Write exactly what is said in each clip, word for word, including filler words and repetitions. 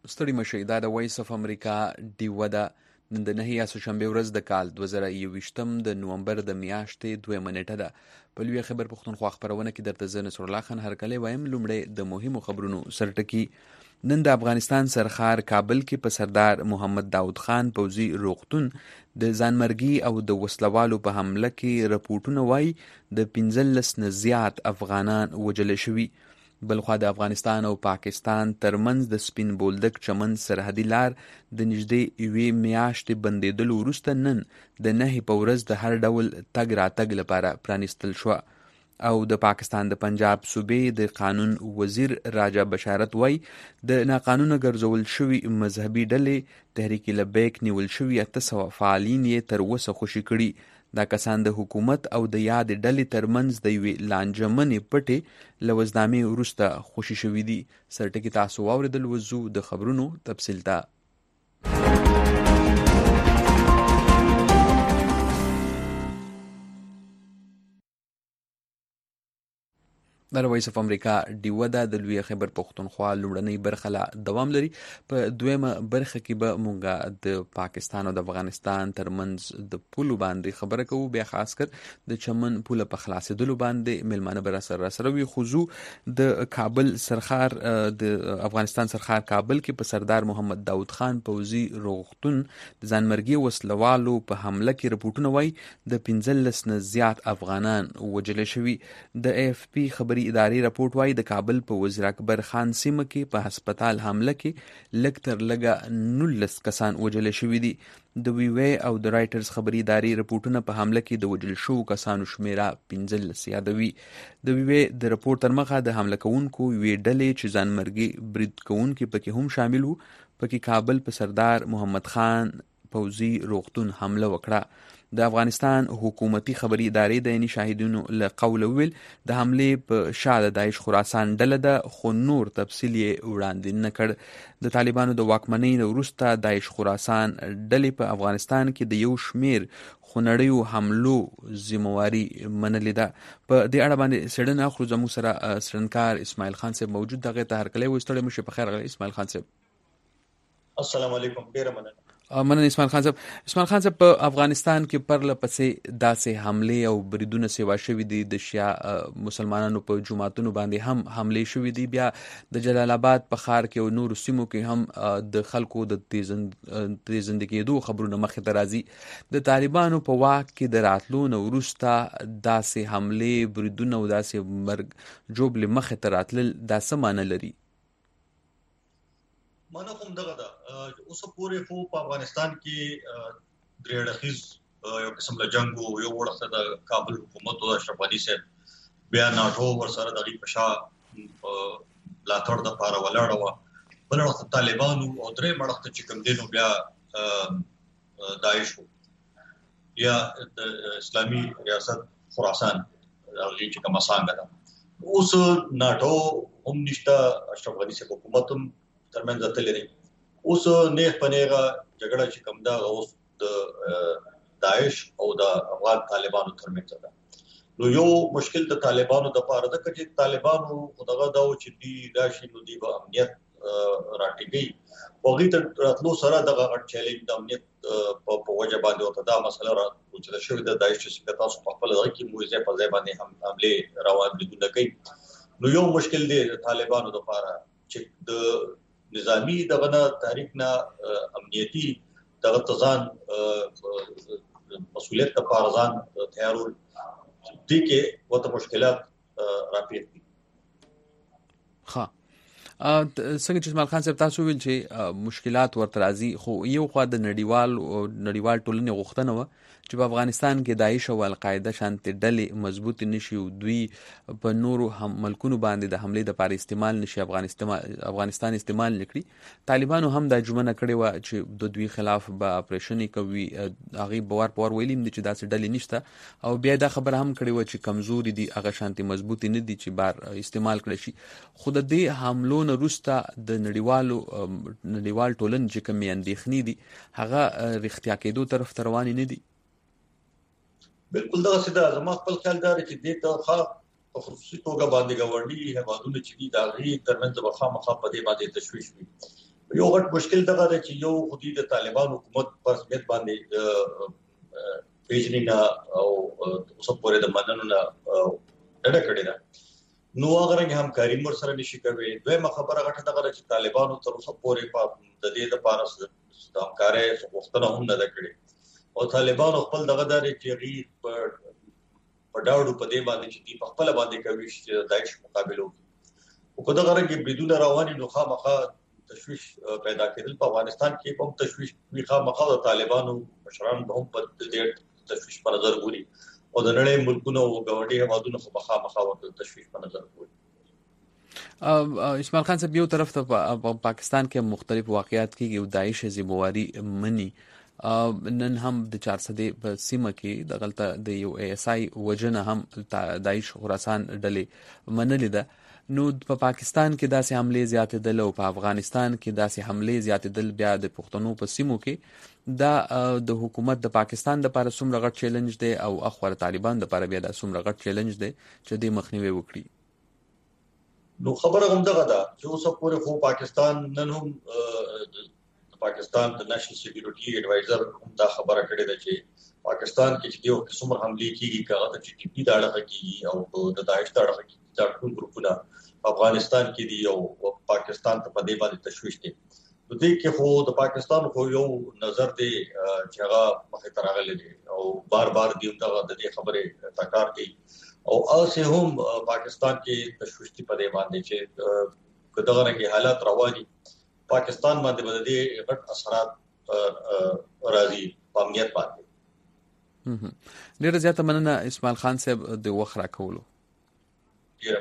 ستړي مشئ. دا د وایس اف امریکا ډیوه ده. نن د نهه یاسوشنبې ورځ د کال دوه زره یوویشتم د نومبر د میاشتې دویمه نیټه ده. په لویه خبر پښتونخوا خپرونه کې درته زه نصر الله خان هرکلی وایم. لومړی د مهمو خبرونو سرټکي. نن د افغانستان سرخار کابل کې په سردار محمد داود خان پوځي روغتون د ځانمرګي او د وسلوالو په حمله کې رپورټونه وایي د پنځلس نه زیات افغانان وژل شوي. بلخوا د افغانستان او پاکستان ترمنځ د سپین بولدک چمن سرحدي لار د نږدې یوې میاشتې بندېدلو وروسته نن د نهې په ورځ د هر ډول تګ راتګ لپاره پرانیستل شوه. او د پاکستان د پنجاب صوبې د قانون وزیر راجا بشارت وایي د ناقانونه ګرځول شوي مذهبي ډلې تحریک لبیک نیول شوي اته سوه فعالین یې تر اوسه خوشي کړي. دا کسان د حکومت او د یاد ډلې ترمنځ د یوې لانجمنې پټې له وزدامې وروسته خوشي شوي دي. سرټکي تاسو واورېدل. وزو د خبرونو تفصیل ته. د وایس اف امریکا ډیوه ده. د لویه خبر پښتونخوا لومړنۍ برخه لا دوام لري. په دویمه برخه کې به مونږه د پاکستان او د افغانستان ترمنځ د پولو باندې خبره کوو. بیا خاص کر د چمن پوله په خلاصېدلو باندې میلمانه به راسره راسره وي. خو زو د کابل سرخار د افغانستان سرخار کابل کې په سردار محمد داود خان پوځي روغتون د ځانمرګي وسلوالو په حمله کې رپورټونه وایي د پنځلس نه زیات افغانان وژل شوي. د اف پی خبري ادارې رپورټ وایي د کابل په وزیر اکبر خان سیمه کې په هسپتال حمله کې لږ تر لږه نولس کسان وژل شوي دي. د ویوی او د رایټرز خبري ادارې رپورټونه په حمله کې د وژل شوو کسانو شمیره پنځلس یادوي. د ویوی د رپورټ تر مخه د حمله کوونکو یوې ډلې چې ځانمرګي برید کوونکي پکې هم شامل وو پکې کابل په سردار محمد خان پوځي روغتون حمله وکړه. د افغانستان حکومتي خبري ادارې د عیني شاهدینو له قوله ویل د حملې په شا د داعش خراسان ډله ده، خو نور تفصیل یې وړاندې نه کړ. د طالبانو د واکمنۍ نه وروسته داعش خراسان ډلې په افغانستان کې د یو شمیر خونړیو حملو ذمہواري منلې ده. په دې اړه باندې څېړنه اخلو. زموږ سره څېړنکار اسماعیل خان صاحب موجود دغه ته هرکلی وایو. ستړی مه شئ. په خیر راغلی اسماعیل خان صاحب. السلام علیکم. ډیره مننه. مننه اسماعیل خان صاحب. اسماعیل خان صاحب په افغانستان کې پرله پسې داسې حملې او بریدونه سیوا شوي دي. د شیعه مسلمانانو په جوماتونو باندې هم حملې شوي دي. بیا د جلال آباد په ښار کې او نورو سیمو کې هم د خلکو د تیزنده کېدو خبرونه مخې ته راځي. د طالبانو په واک کې د راتلو نه وروسته داسې حملې بریدونه او داسې مرګ ژوبلې مخې ته راتلل دا څه معنی لري؟ مانه کوم دغه ده اوس پورې خو په افغانستان کې درې اړخیز یو قسم له جنگ او یو وړخته د کابل حکومت او اشرف غني صاحب بیا ناټو ورسره د غي پشا لاتړ د پاره ولاړ و. بل وخت طالبانو او درې مړخته چې کوم دینو بیا داعش یا د اسلامي ریاست خراسان هغه چې کومه څنګه ده. اوس ناټو هم نشته، اشرف غني صاحب حکومت هم ترمنځ اتلې دي. اوس نه پنهغه جګړه چې کوم دا اوس د داعش او د افغان طالبانو ترمنځ ده. نو یو مشکل د طالبانو د پاره ده چې طالبانو دغه دا چې دی راشي نو دی به امنیت راټیږي. وغه تر راتلو سره دغه غټ چیلنج د امنیت په وجه باندې او دا مسله را چې شوی د داعش چې تاسو په خپل ځای کې موزه په ځای باندې هم حمله روان دي کوي. نو یو مشکل دی طالبانو د پاره چې د نظامی دغه تحریک نه امنیتی دغه تزان مسؤلیت ته پارزان تیارول دي کې وته مشکلات راپېښ دي. ها څنګه چې اسماعیل خان صاحب تاسو ویل چې مشکلات ورته راځي، خو یو خوا د نړیوال نړیوال ټولنې غوښتنه وه چې په افغانستان کې داعش او القاعده شانتي ډلې مضبوط نشي او دوی په نورو هم ملکونو باندې د حملې د پاره استعمال نشي افغانستان افغانستان استعمال نکړي. طالبانو هم د جمعنه کړي و چې د دوی خلاف به اپریشن کوي. هغه بوار پور ویلیم دي چې داسې ډلې نشته او بیا دا خبره هم کړي و چې کمزوري دي هغه شانتي مضبوط نه دي چې بار استعمال کړي شي. خو د دې حملو نه وروسته د نړیوالو نړیوال ټولن چې کومې اندېښنې دي هغه رښتیا کېدو طرف ته روانې نه دي. بالکل دا سیده زما خپل خیال دا چې دې ته ښه په خصوصي توګه باندې غوړني هیوادونه چې دي دا غي ترمنځ به خامخا په دې باندې تشویش وي. یو غټ مشکل دغه دی چې یو خودي د طالبان حکومت پر رسمیت باندې پیژنینا او اوس پورې د مننو نه ډډه کړې ده نو هغه رنګ همکاري مر سره نشي کوي. دویمه خبره غټه دغه چې طالبانو تر اوسه پورې په د دې د پاره د همکارۍ غوښتنه هم نه ده کړې او طالبانو خپل دغه داري چې غي په ډاوډو په دې باندې چې په خپل باندې کوي چې داعش مقابله وکړي او کو دغه رنګ بریدونه رواني نو خامخا تشویش پیدا کېدل په افغانستان کې هم تشویش وی خامخا د طالبانو مشران هم په دې تشویش په نظر ګوري او د نړۍ ملکونو او ګاونډي هیوادونو په خامخا ورته تشویش په نظر ګوري. اسماعیل خان صاحب یو طرف ته په پاکستان کې مختلف واقعیات کې یو داعش ذمہواری مني نن هم د چار سدې په سیمه کې د غلطه د یو ایس آی وجنه هم داعش خراسان ډلې منلې ده. نو په پاکستان کې داسې حمله زیاتېدل او په افغانستان کې داسې حمله زیاتېدل بیا د پښتنو په سیمو کې دا د حکومت د پاکستان د لپاره څومره غټ چیلنج دی او اخوار طالبان د لپاره بیا د څومره غټ چیلنج دی چې د مخنیوي وکړي. نو خبره هم دغه ده چې اوس پورې خو پاکستان نن هم پاکستان د نېشنل سکیورټي ایڈوایزر هم دا خبره کړې ده چې پاکستان کې چې یو څومره حمله کیږي کاغه ته چې ټي پی داړه کیږي او د داعش داړه کیږي دا ټول ګروپونه افغانستان کې دی او پاکستان ته په دې باندې تشویش دي. نو دې کې خو د پاکستان خو یو نظر دی چې هغه مخه ترغلې دي او بار بار دی دغه د دې خبره تکرار کوي او اوسه هم پاکستان کې تشویش په دې باندې چې کداغه رنګي حالات رواني پاکستان باندې باندې غټ اثرات راځي په امنیت باندې. ډیر زیاته مننه اسماعیل خان صاحب د وخت راکولو. ډیر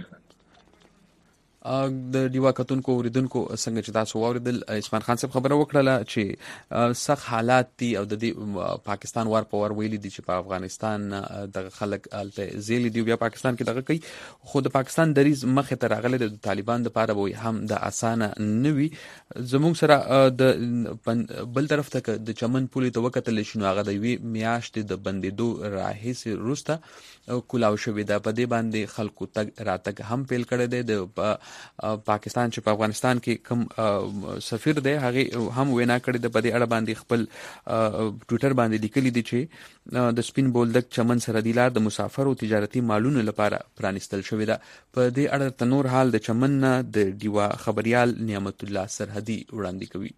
د دیوا کتونکو اوریدونکو څنګه چې تاسو واوریدل اسماعیل خان صاحب خبره وکړه چې سخت حالات دي او د پاکستان وار په وار ویلي دي چې په افغانستان د خلک الته زیلی دی بیا پاکستان کې دغه کوي خو د پاکستان دریز مخه ته راغله د طالبان د پاره وي هم د اسانه نوي زموږ سره د بل طرف ته د چمن پولې ته وکتل شنو هغه د وی میاشت د بندیدو راهیسه روسته کولاو شوې ده په دې باندې خلکو تک راتګ هم پیل کړی دی د پاکستان چې په افغانستان کې کوم سفیر دی هغه هم وینا کړې ده په دې اړه باندې خپل ټوئیټر باندې لیکلي دي چې د سپین بولدک چمن سره د لار د مسافر او تجارتي مالونو لپاره پرانستل شوې ده. په دې اړه تنور حال د چمن نه د دیوا خبريال نعمت الله سرحدي وړاندې کوي.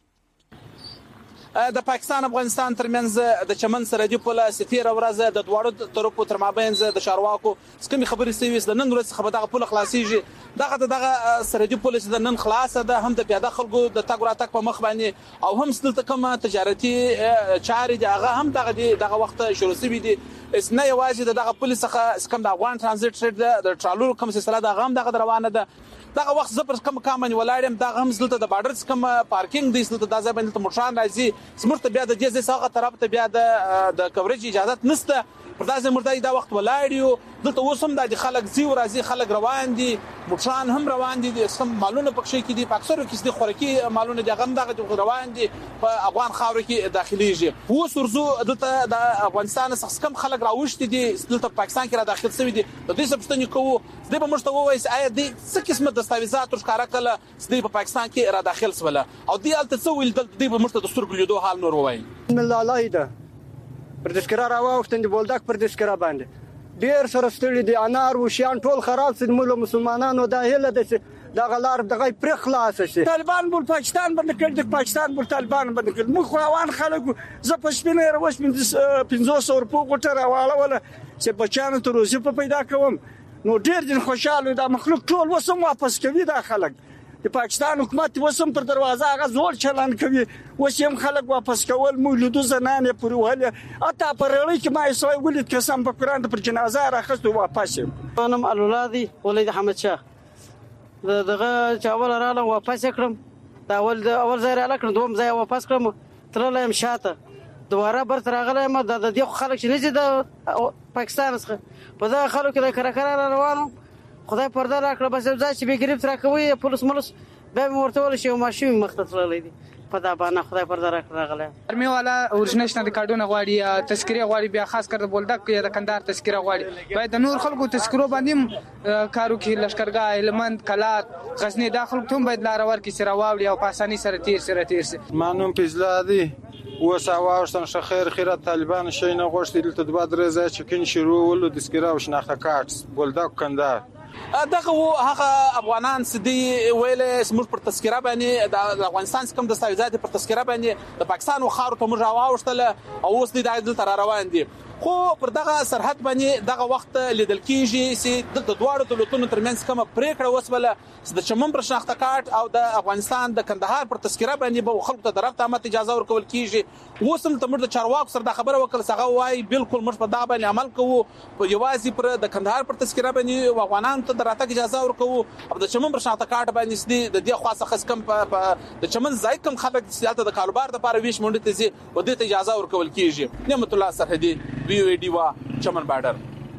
د پاکستان افغانستان ترمنځ د چمن سرحدي پوله ستیر ورځ د دواړو طرفو تر مابین د شارواکو سکمې خبرې سوي د نن ورځ خبره دغه پوله خلاصيږي دغه دغه سرحدي پوله چې د نن خلاصه ده هم د پیاده خلکو د تګ راتګ په مخ باندې او هم ستلته کومه تجارتي چارې دغه هم دغه دغه وخت شروع شوي دي اسنه یوازې دغه پولیس څخه کم د افغان ترانزیت ټریډ د ټرالو کوم سلسله دغه هم دغه روانه ده دغه وخت زه پر کوم کامن ولاړم دغه هم زلته د بارډر کوم پارکینګ دی زلته د ځای باندې موټران راځي زموږ ته بیا د دې ځای طرف ته بیا د د کوریج اجازه نشته پر داسې مرتای دا وخت ولاړیو دلته اوسم د خلک زیو راځي خلک روان دي موټران هم روان دي سم مالونه پکښې کې دي په اکثرو کې د خوراکي مالونه د غم دغه روان دي په افغان خاور کې داخليږي اوس ورزو دلته د افغانستان څخه کم خلک راوښتي دي دلته پاکستان کې را داخل شوی دي د دې سبستنی کوو د به مرسته وایي آیا د څه قسمه دستاویزات ورکاره کله د پاکستان کې را داخل سول او دی الته څه ویل د به مرسته د سترګو لیدو حال نور وایي بسم الله الله پر دسکرا راوختن دی بولدک پر دسکرا باندې ډیر سره ستړي دي انار و شیان ټول خراب سي موږ مسلمانانو د هله د دغه لار دغه پر خلاص شي طالبان بول پاکستان باندې کړي د پاکستان بول طالبان باندې کړي موږ روان خلکو زه په شپې نه روش پنځه سوه روپو غوټه راواله ولا چې بچانو ته روزي په پیدا کوم نو ډیر دین خوشاله د مخلوق ټول وسم واپس کوي د خلک د پاکستان حکومت وسم پر دروازه هغه زور چلان کوي وسم خلک واپس کول مولودو زنانه پرې وهله اته پرړی کې ما سوي ولید قسم په قران پر جنازه راخستو واپس انم اولادي ولید احمد شاه دغه چاول رااله واپس کړم دا اول اول ځای رااله کړم دوم ځای واپس کړم ترلم شاته دواره بر ترغله ما د دې خلک چې نه دي د پاکستان څخه په دا خلکو د کرکر روانو خدای پرده راکړه بس ځای چې به گرفت راکوي پولیس ملس بیا مې ورته وویل چې یو ماشوم مخ ته تللی دی په دا باندې خدای پر درک راغلی ارمي والا اورجنیشنل کارډونه غواړي تذکره غواړي بیا خاص کر د بولدک یا د کندهار تذکره غواړي باید د نور خلکو تذکرو باندې کارو کې لشکرګاه هلمند کلات غزنی داخل ته باید لار ورکړي چې راوړي او په اسانۍ سره تیر سره تیر سي مانوم فضل عادي اوس واوښتم ښه خیر خیرات طالبان شي نه غوښتي دلته دوه درې ځایه چې کین شروع ولو تذکره او شناخته کارت بولدک کندهار دغه هغه افغانان سدي ویلې سمور پر تذکره باندې د افغانستان کوم دستاویزات پر تذکره باندې د پاکستان خارو ته موږ راوښتل او اوس د دلته را روان دي خو پر دغه سرحد باندې دغه وخت لیدل کیږي چې د دواړو دولتونو ترمنځ کومه پریکړه وسوله د چمن پر شناخته کارت او د افغانستان د کندهار پر تذکره باندې به خلکو ته درف ته اجازه ورکول کیږي اوس هم تمر د چارواکو سره د خبره وکړه څنګه وای بالکل موږ په دغه باندې عمل کوو یوازې پر د کندهار پر تذکره باندې افغانانو ته دراتګ اجازه ورکوو او د چمن پر شناخته کارت باندې د دې خاصه خص کم د چمن ځای کم خلک سیاست د کاروبار لپاره ویش مونډه ته زی و دې ته اجازه ورکول کیږي نعمت الله سرحدي وی وی ډیوا چمن بارډر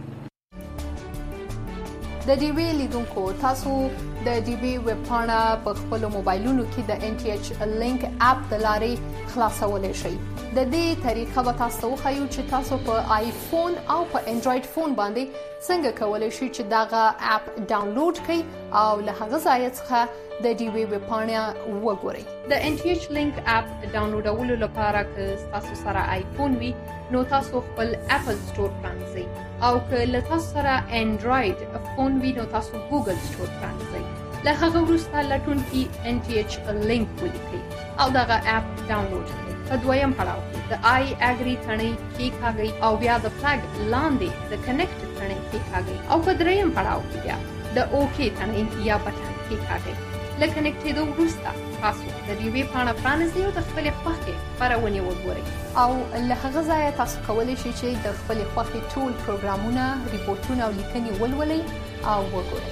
د ډي وی لیدونکو تاسو د ډي وی ویب پاڼه په خپل موبایلونو کې د ان ټي ایچ لینک اپ د لارې خلاصولای شئ د دې طریقه به تاسو وښیو چې تاسو په آیفون او په انډراید فون باندې څنګه کولای شئ چې داغه اپ ډاونلوډ کړئ او له هغه ځای څخه د ډي وی ویب پاڼه وګورئ د ان ټي ایچ لینک اپ ډاونلوډولو لپاره که تاسو سره آیفون وي نو تاسو خپل اپل سٹور پرانځئ او که له تاسو سره انډراید فون وي نو تاسو ګوګل سٹور پرانځئ له هغه وروسته لټون کې ان ټي ایچ لینک ولیکئ او دغه اپ ډاونلوډ کړئ په دویم پړاو کې د آی اګری تڼۍ کېکاږئ او بیا د فلګ لاندې د کنیکټ تڼۍ کېکاږئ او په دریم پړاو کې بیا د اوکې تڼۍ یا بټن کېکاږئ له کنیکټېدو وروسته تاسو د ډي وی پاڼه پرانیزئ او د خپلې خوښې خپرونې وګورئ او له هغه ځایه تاسو کولی شئ چې د خپلې خوښې ټول پروګرامونه ریپورټونه او لیکنې ولولئ او وګورئ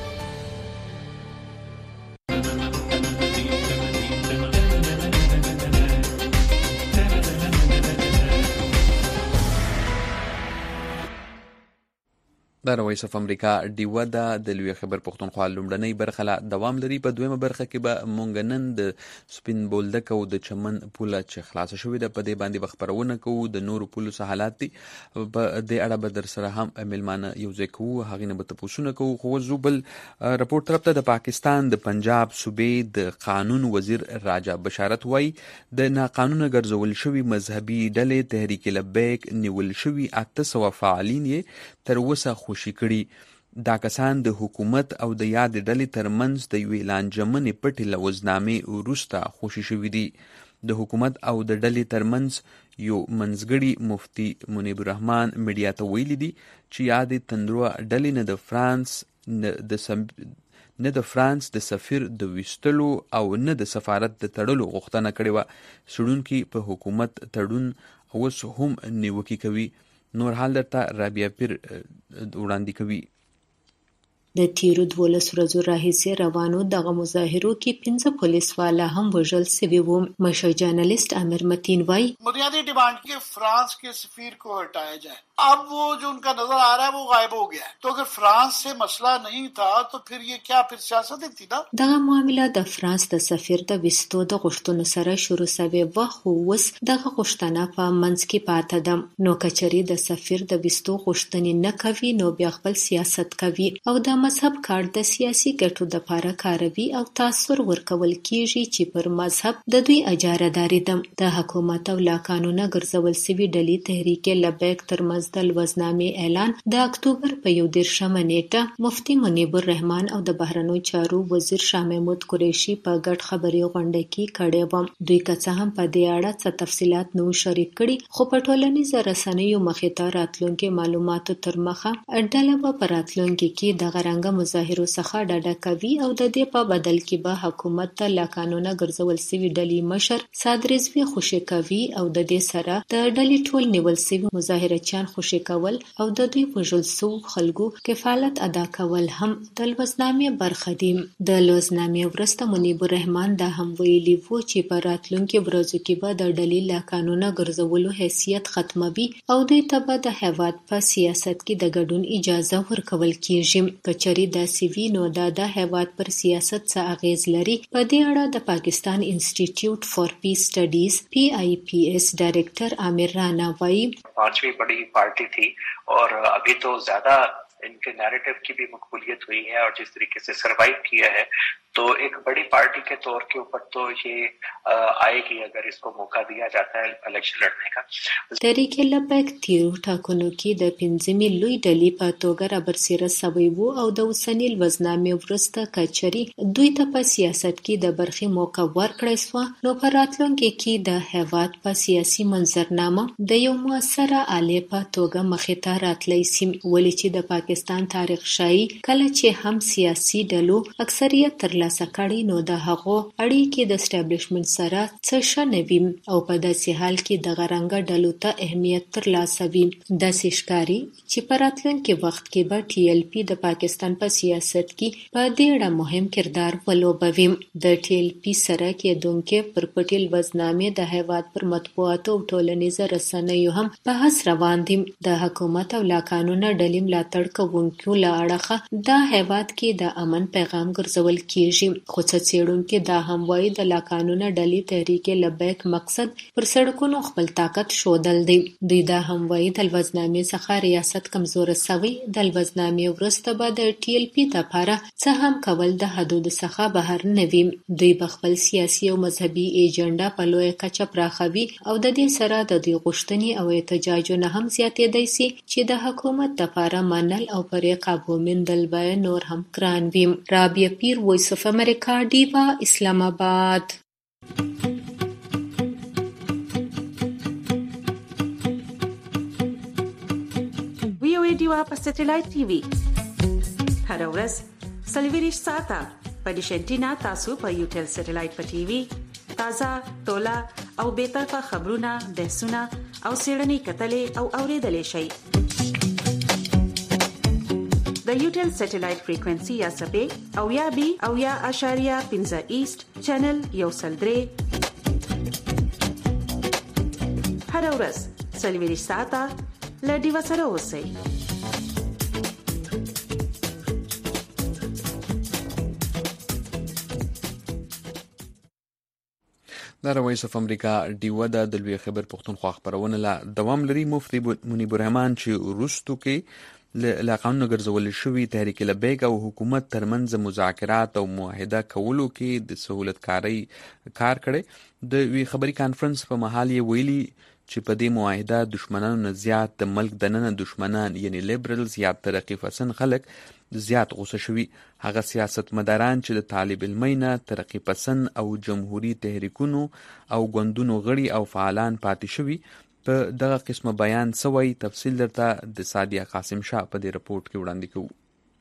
د وایس اف امریکا ډیوه دا د لوی خبر پښتونخوا لومړنۍ برخه لا دوام لري په دویمه برخه کې به مونږ نن د سپین بولدک او د چمن پوله چې خلاص شوې ده په دې باندې خبرونه کوو د نورو پولو څه حالات دي په دې اړه به در سره هم ملمانه یو ځای کوو هغې نه به تپوسونه کوو خو زه بل رپورټ طرف ته د پاکستان د پنجاب صوبې د قانون وزیر راجا بشارت وایي د ناقانونه ګرځول شوي مذهبي ډلې تحریک لبیک نیول شوي اته سوه فعالین یې تر اوسه خوشي کړي دا کسان د حکومت او د یاد ډلې ترمنځ د یوې لانجمنې پټې لوزنامې وروسته خوشي شوي دي د حکومت او د ډلې ترمنځ یو منځګړي مفتي منیب الرحمان میډیا ته ویلي دي چې یادې تندروه ډلې نه د فرانس د سم نه د فرانس د سفیر د ویستلو او نه د سفارت د تړلو غوښتنه کړې وه څېړونکي په حکومت تړون اوس هم نیوکې کوي نور حال درته رابعه پیر وړاندې کوي د تیرو دولس ورځو راهیسې روانو دغه مظاهرو کې پنځه پولیس والا هم وژل سوي وو مشر جرنالسٹ عامر متین وايي بنیادی ڈیمانڈ کہ فرانس کے سفیر کو ہٹایا جائے اب وہ جو ان کا نظر آ رہا ہے وہ غائب ہو گیا تو اگر فرانس سے مسئلہ نہیں تھا تو پھر یہ کیا پھر سیاست تھی نا دغه معامله د فرانس د سفیر د وستو د غوښتنو سره شروع شوه و خو اوس دغه غوښتنه په منځ کې پاتې ده نو کچري د سفیر د وستو غوښتنې نه کوي نو بیا خپل سیاست کوي او د مذهب کارت د سیاسي ګټو د لپاره کاروي او تاثیر ورکول کیږي چې پر مذهب د دوی اجارهداري ده د حکومت او لا قانونه ګرځول سوي ډلې تحریک لبیک ترمنځ د لوزنامې اعلان د اکتوبر په یو دېرشمه نیټه مفتي منیب الرحمان او د بهرنیو چارو وزیر شاه محمود قریشي په ګډ خبري غونډه کې کړې و دوی که څه هم په دې اړه څه تفصيلات نو شریک کړي خو په ټولنیزو رسنیو مخې ته راتلونکي معلوماتو تر مخه ډله به په راتلونکي کې د غرنګ مظاهرو څخه ډډه کوي او د دې په بدل کې به حکومت ته لا قانونه ګرځول سوي ډلې مشر صاد رضوی خوشي کوي او د دې سره د ډلې ټول نیول سوي مظاهرچیان خوشي کول او د دوی وژل سو خلکو کفالت ادا کول هم د لوزنامې برخه دي د لوزنامې ورسته منیب الرحمان دا هم ویلي وو چې په راتلونکي ورځو کې به د ډلې لا قانونه ګرځولو حیثیت ختموي او دوی ته به د هیواد په سیاست کې د ګډون اجازه ورکول کیږي کچري داسې وي نو دا د هیواد پر سیاست څه اغیز لري. په دې اړه د پاکستان انسټیټیوټ فار پیس studies P I P S director Amir Rana वाई, पांचवी बड़ी पार्टी थी और अभी तो ज्यादा इनके नैरेटिव की भी मकबूलियत हुई है और जिस तरीके से सरवाइव किया है तो एक बड़ी पार्टी के तौर के ऊपर तो ये आएगी अगर इसको मौका दिया जाता है इलेक्शन लड़ने का. تحریک لبیک تیرو ټاکنو کې د پنځمې لوی ډلې په توګه رابرسېره سوی وو او د اوسني لوزنامې وروسته کچري دوی ته په سیاست کې د برخې موقع ورکړی سوه. نو په راتلونکي کې د هیواد په سیاسي منظرنامه د یو مؤثره آلې په توګه مخې ته راتلی سي، ولې چې د پاکستان تاریخ ښایي کله چې هم سیاسي ډلو اکثریت ترلاسه کړي نو د هغو اړیکې د اسټابلیشمنټ سره څه ښه نه وي او په داسې حال کې دغه رنګه ډلو ته اهمیت ترلاسه وي. داسې ښکاري چې په راتلونکي وخت کې به ټي ایل پی د پاکستان په سیاست کې په دې اړه مهم کردار ولوبوي. د ټي ایل پی سره کېدونکې پر پټې لوزنامې د هیواد پر مطبوعاتو او ټولنیزو رسنیو هم بحث روان دي. د حکومت او لاقانونه ډلې ملاتړ کوونکو له اړخه دا هیواد کې د امن پیغام ګرځول کېږي، خو څه څېړونکي دا هم وایي د لاقانونه ډلې تحریک لبیک مقصد پر سړکونو خپل طاقت ښودل دی. دوی دا هم وایي د لوزنامې څخه ریاست کمزوره سوی، د لوزنامې وروسته به د ټي ایل پی دپاره څه هم کول د حدودو څخه بهر نه وي. دوی به خپل سیاسي او مذهبي ایجنډا په لویه کچه پراخوي او د دې سره د دوی غوښتنې او احتجاجونه هم زیاتېدی سي چې د حکومت دپاره منل او پرې قابو موندل به نور هم ګران وي. رابعه پیر، وایس اف امریکا، ډیوا، اسلام آباد. وی او ای ډیوا په سټلایټ ټي وي هر ورځ څلوېښت ساعته په ډیش انټینا تاسو په یوټل سټلایټ په ټي وي تازه ټولا او به طرفه خبرونه، بحثونه او سیړنی کتلې او اوریدلې شي. د یوټل سټلایټ فریکوئنسي یا سپې او یا بي او یا اشاریه پنځه ایست چینل یو سل درې هر ورځ څلوېښت ساعته له ډیوا سره اوسئ. دا وایس اف امریکا ډیوا د لوی خبر پښتونخوا خبرونه لا دوام لري. مفتي منیب الرحمن چې وروستو کې له قانون ګرځول شوی تحریک لبیک او حکومت ترمنځ مذاکرات او معاهده کولو کې د سہولت کاری کار کړي. د وی خبري کانفرنس په محل یې ویلي چې په دې معاهده دشمنانو نه زیات د ملک دننه دشمنان یعنی لیبرلز یا ترقی پسند خلک زیات غوسه شوي. هغه سیاستمداران چې د طالب علمینه ترقی پسند او جمهوری تحریکونو او ګوندونو غړي او فعالان پاتې شوي په دغه قسمه بیان سوی. تفصیل درته د سادیه قاسم شاه په دې رپورت کې وړاندې کوو.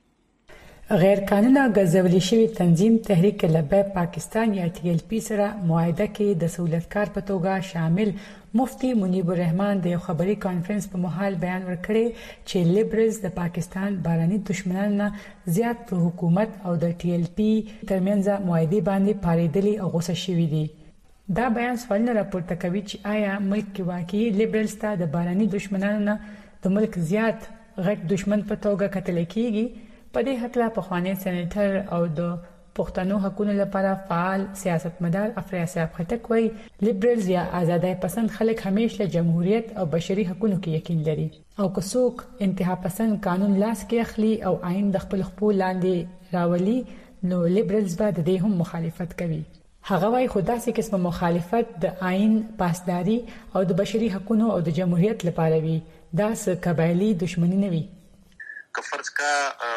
غیر قانوني ګرځولې شوی تنظیم تحریک لبیک پاکستان یا ټي ایل پی سره معاهده کې د سہولتکار په توګه شامل مفتی منیب الرحمن د خبري کانفرنس په محل بیان ورکړي چې لیبرلز د پاکستان باراني دشمنانو نه زیات په حکومت او د ټي ایل پی ترمنځ معاهده باندې پاریدلي او غوسه شوي دي. دا بیان سوالونه راپورته کوي چې آیا ملک کې واقعي لیبرلز ته د باراني دشمنانو نه د ملک زیات غټ دشمن په توګه کتل کیږي. په دې هکله پخوانی سېنیټر او د پښتنو حقوقو لپاره فعال سیاستمدار افریه صاحب خټک وایي لیبرلز یا آزادۍ پسند خلک همیشه جمهوریت او بشري حقوقو کې یقین لري او که څوک انتها پسند قانون لاس کې اخلي او آئین د خپل خپل لاندې راولي نو لیبرلز به د دې هم مخالفت کوي. هغه وايي خو داسې قسمه مخالفت د آئین پاسداري او د بشري حقوقو او د جمهوریت لپاره وي. دا څه قبایلی دښمنی نه وي. که فرض کا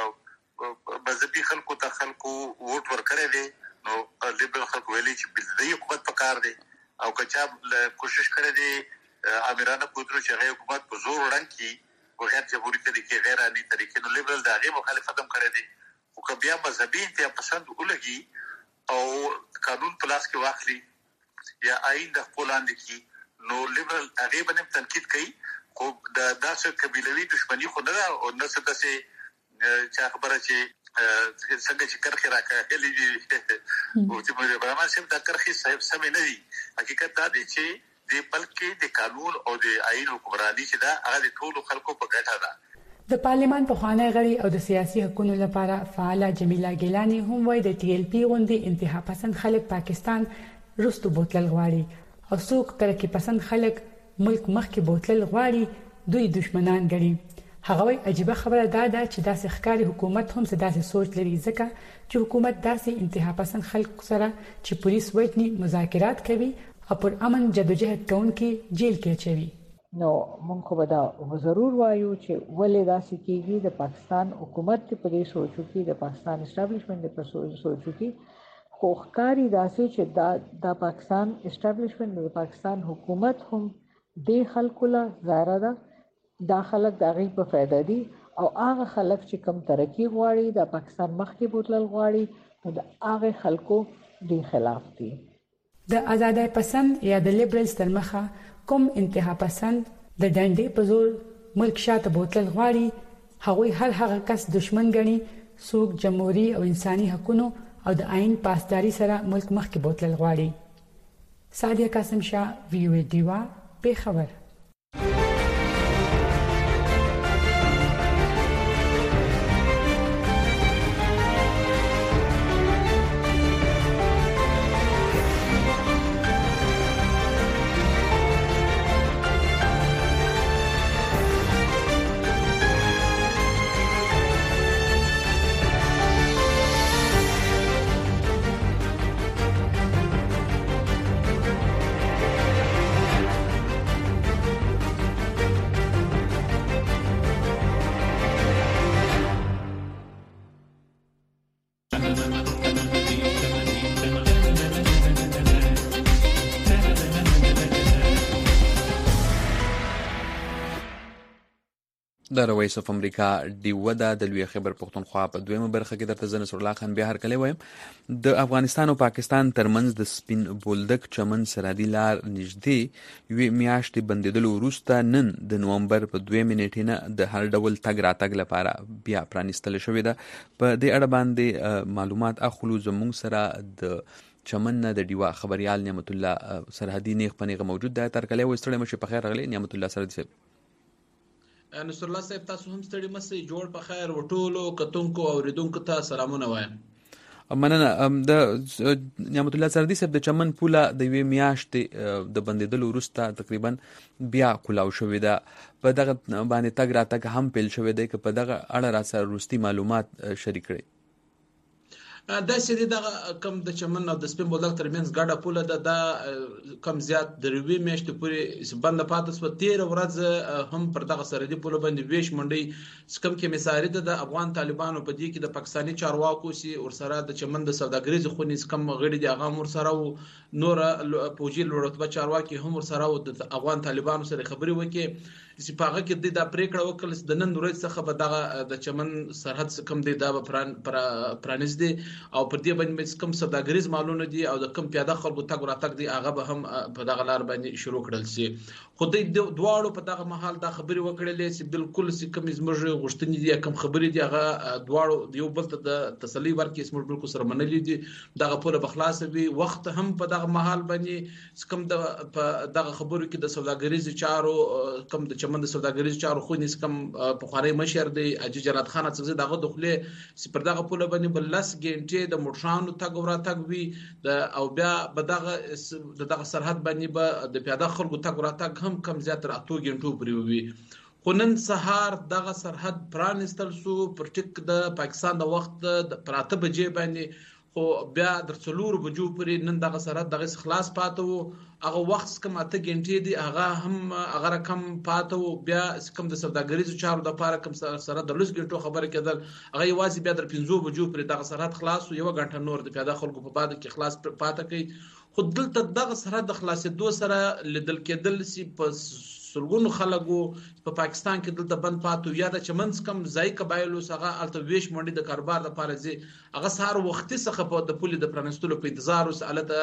مذهبي خلکو ته خلکو ووټ ورکړی دی نو لیبرل خلکو ویلي چې بلدي حکومت پکار دی او که چا کوشش کړی دی امیرانه قدرت چې هغه حکومت په زور وړاندې کړي په غیر جمهوري طریقې غیر عادي طریقې نو لیبرل د هغې مخالفت هم کړی دی. خو که بیا مذهبي انتها پسند ولګي او قانون په لاس کې واخلي یا آئین د خپل لاندې کړي نو لیبرل هغې باندې تنقید کوي. خو د داسې قبیلوي دښمني خو نه ده او نه څه داسې چې خبره چې څنګه چې کرخې راکاږلې دي او چې موږ به ما سم دا کرخې صاحب سم نه دي. حقیقت دا دی چې د بلکې د قانون او د آئین حکمرانی چې دا هغه د ټولو خلکو په ګټه ده. د پارلمان پخوانی غړي او د سیاسي حقوقو لپاره فعاله جمیله ګیلانی هم وایي د ټي ایل پی غوندې انتها پسند خلک پاکستان رستو بوتل غواړي او څوک ترقی پسند خلک ملک مخکې بوتل غواړي دوی دشمنان ګڼي. هغه وایي عجیبه خبره دا ده چې داسې ښکاري حکومت هم داسې سوچ لري ځکه چې حکومت داسې انتها پسند خلک سره چې پولیس وټني مذاکرات کوي او پر امن جدوجہد کوونکي جیل کې اچوي. نو مونږ خو به دا ضرور وایو چې ولې داسې کېږي. د پاکستان حکومت په دې سوچو کې د پاکستان اسټابلیشمنټ په سوچو کې خو ښکاري داسې چې دا د پاکستان اسټابلیشمنټ د پاکستان حکومت هم د خلکو لا ظاهره ده دا خلک د هغې په فایده دي او هغه خلک چې کم ترقي غواړي د پاکستان مخکې بوتلل غواړي نو د هغې خلکو د خلاف دي. د آزادۍ پسند یا د لیبرلز تر مخه کوم انتها پسند د ډنډې په زور ملک شاته بوتل غواړي هغوی هر هغه کس دشمن ګڼي څوک جمهوریت او انساني حقوقو او د آئین پاسداري سره ملک مخکې بوتل غواړي. سعدیه قاسم شاه وی او ای ډیوا پیښور. د رویس اف امریکا ډیوه ده د لوی خیبر پښتونخوا په دویمه برخه کې درته زه نصر الله خان بیا هرکلی وایم. د افغانستان او پاکستان ترمنځ د سپین بولدک چمن سرحدي لار نږدې یوې میاشتې بندېدلو وروسته نن د نومبر په دویمې نیټې نه د هر ډول تګ راتګ لپاره بیا پرانیستل شوې ده. په دې اړه باندې معلومات اخلو. زموږ سره د چمن نه د ډیوه خبریال نعمت الله سرحدي نیغ په نیغه موجود دی. ترکلی و ستړی مشي په خیر راغلی نعمت الله سرحدي صاحب. نصر الله صاحب تاسو هم ستړي مسئ جوړ په خیر و ټولو کتونکو او اوریدونکو ته سلامونه وایم. مننه. د نعمت الله سرحدي صاحب د چمن پوله د یوې میاشتې د بندېدلو وروسته تقریبا بیا کولاو شوې ده. په دغه باندې تګ راتګ هم پیل شوی دی که په دغه اړه راسره وروستي معلومات شریک کړئ؟ داسې دی دغه کم د چمن او د سپین بولدک ترمنځ ګډه پوله ده دا کم زیات د یوې میاشتې پورې بنده پاتې شوه. تېره ورځ هم پر دغه سرحدي پوله باندې ویش منډۍ کم کې مساري ده د افغان طالبانو په دې کې د پاکستاني چارواکو سي ورسره د چمن د سوداګریزو خونې کم غړي دي هغه هم ورسره و نور پوجي لوړرتبه چارواکي هم ورسره و د افغان طالبانو سره خبرې وکړي چې په هغه کې د پریکړه وکړل د نن ورځ څخه به دغه د چمن سرحد کم دی دا به پرانیزدي او پر دې باندې کم سوداګریز مالونه دي او د کم پیاده خلکو تګ راتګ دی هغه به هم په دغه لار باندې شروع کړل شي. خو دوی دواړو په دغه مهال دا خبرې وکړلې چې بالکل چې کوم زموږ غوښتنې دي کم خبرې دي هغه دواړو یو بل ته د تسلی ورکړي چې موږ بالکل سره منلي دي دغه پوله به خلاصه وي. وخت هم په دغه مهال باندې کم د په دغه خبرو کې د سوداګریزو چارو کم د چمن د سوداګریزو چارو خو نس کم پخوانی مشر دی حاجي جلات خان څخه دغه دخله چې پر دغه پوله باندې بل لس ګنټې د موټرانو تګ وراتګ وي او بیا به دغه دغه سرحد باندې به د پیاده خلکو تګ وراتګ هم کم زیات تر اتو ګنټو پورې وي. خو نن سهار دغه سرحد پرانیستل شو پر ټیک د پاکستان د وخت د پراته بجې باندې. خو بیا در څلور بجو پورې نن دغه سرحد دغه خلاص پاته وو. هغه وخت کم اته ګنټې دي هغه هم هغه رقم پاته وو. بیا کم د سوداګریزو چارو د لپاره کم سرحد د لس ګنټو خبره کېدل هغه یوازې بیا در پنځو بجو پورې دغه سرحد خلاص وو. یو غنټه نور د پیاده خلکو په باد کې خلاص پاته کوي. خو دلته دغه سرحد د خلاصېدو سره لیدل کېدل چې په سلګونو خلکو په پاکستان کې دلته بند پاتو یا د چمنځ کم ځای قبایلو څخه الته ویش منډي د کاروبار لپاره ځي هغه سهار وختي څخه په د پولې د پرانستلو په انتظار اوس الته